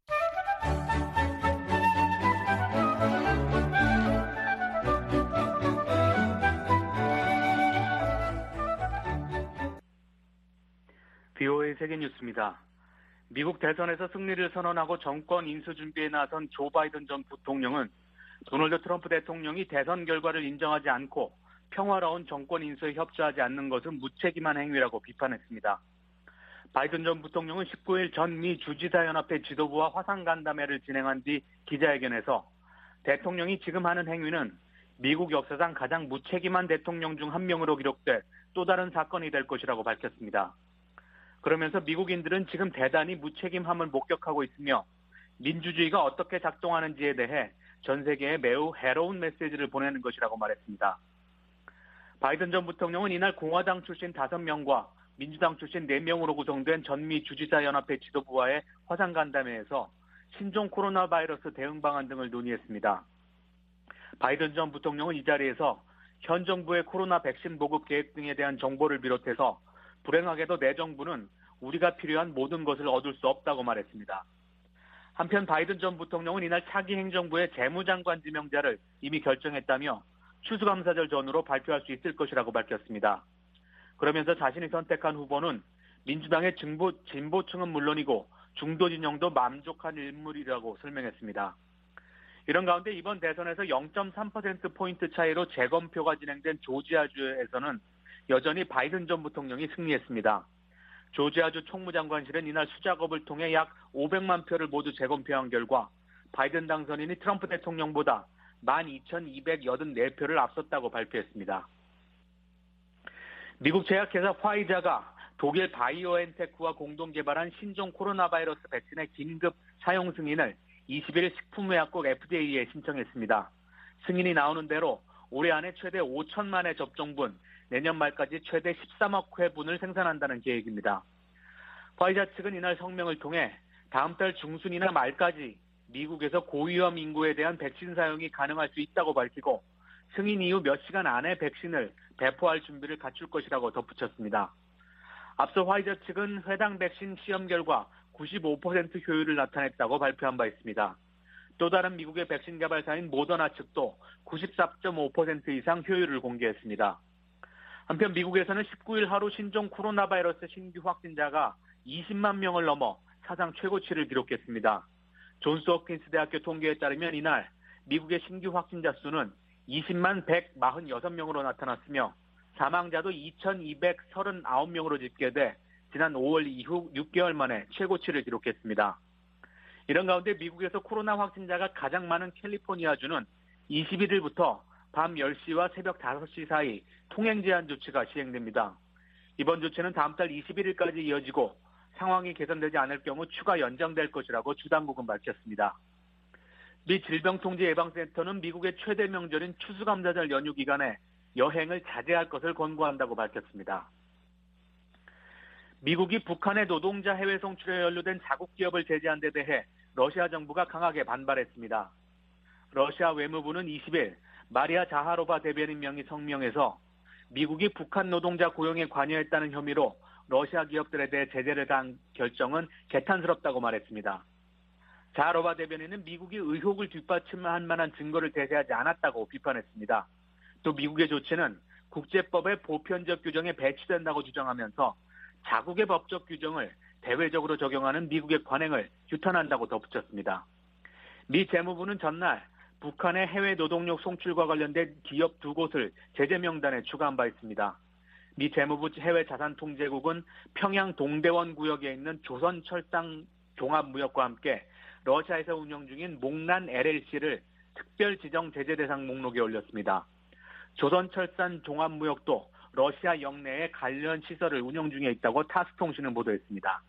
VOA 세계뉴스입니다. 미국 대선에서 승리를 선언하고 정권 인수 준비에 나선 조 바이든 전 부통령은 도널드 트럼프 대통령이 대선 결과를 인정하지 않고 평화로운 정권 인수에 협조하지 않는 것은 무책임한 행위라고 비판했습니다. 바이든 전 부통령은 19일 전미 주지사연합회 지도부와 화상간담회를 진행한 뒤 기자회견에서 대통령이 지금 하는 행위는 미국 역사상 가장 무책임한 대통령 중 한 명으로 기록돼 또 다른 사건이 될 것이라고 밝혔습니다. 그러면서 미국인들은 지금 대단히 무책임함을 목격하고 있으며 민주주의가 어떻게 작동하는지에 대해 전 세계에 매우 해로운 메시지를 보내는 것이라고 말했습니다. 바이든 전 부통령은 이날 공화당 출신 5명과 민주당 출신 4명으로 구성된 전미 주지사연합회 지도부와의 화상간담회에서 신종 코로나 바이러스 대응 방안 등을 논의했습니다. 바이든 전 부통령은 이 자리에서 현 정부의 코로나 백신 보급 계획 등에 대한 정보를 비롯해서 불행하게도 내 정부는 우리가 필요한 모든 것을 얻을 수 없다고 말했습니다. 한편 바이든 전 부통령은 이날 차기 행정부의 재무장관 지명자를 이미 결정했다며 추수감사절 전후로 발표할 수 있을 것이라고 밝혔습니다. 그러면서 자신이 선택한 후보는 민주당의 진보층은 물론이고 중도 진영도 만족한 인물이라고 설명했습니다. 이런 가운데 이번 대선에서 0.3%포인트 차이로 재검표가 진행된 조지아주에서는 여전히 바이든 전 부통령이 승리했습니다. 조지아주 총무장관실은 이날 수작업을 통해 약 500만 표를 모두 재검표한 결과 바이든 당선인이 트럼프 대통령보다 12,284표를 앞섰다고 발표했습니다. 미국 제약회사 화이자가 독일 바이오엔테크와 공동 개발한 신종 코로나 바이러스 백신의 긴급 사용 승인을 20일 식품의약국 FDA에 신청했습니다. 승인이 나오는 대로 올해 안에 최대 5천만 회 접종분, 내년 말까지 최대 13억 회분을 생산한다는 계획입니다. 화이자 측은 이날 성명을 통해 다음 달 중순이나 말까지 미국에서 고위험 인구에 대한 백신 사용이 가능할 수 있다고 밝히고 승인 이후 몇 시간 안에 백신을 배포할 준비를 갖출 것이라고 덧붙였습니다. 앞서 화이자 측은 해당 백신 시험 결과 95% 효율을 나타냈다고 발표한 바 있습니다. 또 다른 미국의 백신 개발사인 모더나 측도 94.5% 이상 효율을 공개했습니다. 한편 미국에서는 19일 하루 신종 코로나 바이러스 신규 확진자가 20만 명을 넘어 사상 최고치를 기록했습니다. 존스 홉킨스 대학교 통계에 따르면 이날 미국의 신규 확진자 수는 20만 146명으로 나타났으며 사망자도 2,239명으로 집계돼 지난 5월 이후 6개월 만에 최고치를 기록했습니다. 이런 가운데 미국에서 코로나 확진자가 가장 많은 캘리포니아주는 21일부터 밤 10시와 새벽 5시 사이 통행 제한 조치가 시행됩니다. 이번 조치는 다음 달 21일까지 이어지고 상황이 개선되지 않을 경우 추가 연장될 것이라고 주 당국은 밝혔습니다. 미 질병통제예방센터는 미국의 최대 명절인 추수감사절 연휴 기간에 여행을 자제할 것을 권고한다고 밝혔습니다. 미국이 북한의 노동자 해외 송출에 연루된 자국 기업을 제재한 데 대해 러시아 정부가 강하게 반발했습니다. 러시아 외무부는 20일 마리아 자하로바 대변인 명의 성명에서 미국이 북한 노동자 고용에 관여했다는 혐의로 러시아 기업들에 대해 제재를 한 결정은 개탄스럽다고 말했습니다. 자하로바 대변인은 미국이 의혹을 뒷받침할 만한 증거를 제시하지 않았다고 비판했습니다. 또 미국의 조치는 국제법의 보편적 규정에 배치된다고 주장하면서 자국의 법적 규정을 대외적으로 적용하는 미국의 관행을 규탄한다고 덧붙였습니다. 미 재무부는 전날 북한의 해외 노동력 송출과 관련된 기업 2곳을 제재 명단에 추가한 바 있습니다. 미 재무부 해외자산통제국은 평양 동대원 구역에 있는 조선철상 종합무역과 함께 러시아에서 운영 중인 목란 LLC를 특별 지정 제재 대상 목록에 올렸습니다. 조선철산 종합무역도 러시아 영내에 관련 시설을 운영 중에 있다고 타스통신은 보도했습니다.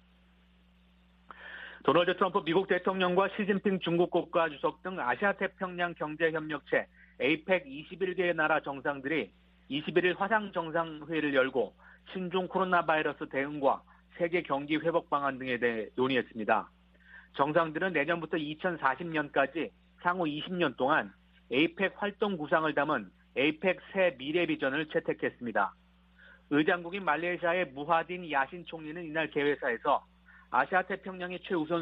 도널드 트럼프 미국 대통령과 시진핑 중국 국가주석 등 아시아태평양 경제협력체 APEC 21개의 나라 정상들이 21일 화상정상회의를 열고 신종 코로나 바이러스 대응과 세계 경기 회복 방안 등에 대해 논의했습니다. 정상들은 내년부터 2040년까지 향후 20년 동안 에이펙 활동 구상을 담은 에이펙 새 미래 비전을 채택했습니다. 의장국인 말레이시아의 무하딘 야신 총리는 이날 개회사에서 아시아 태평양의 최우선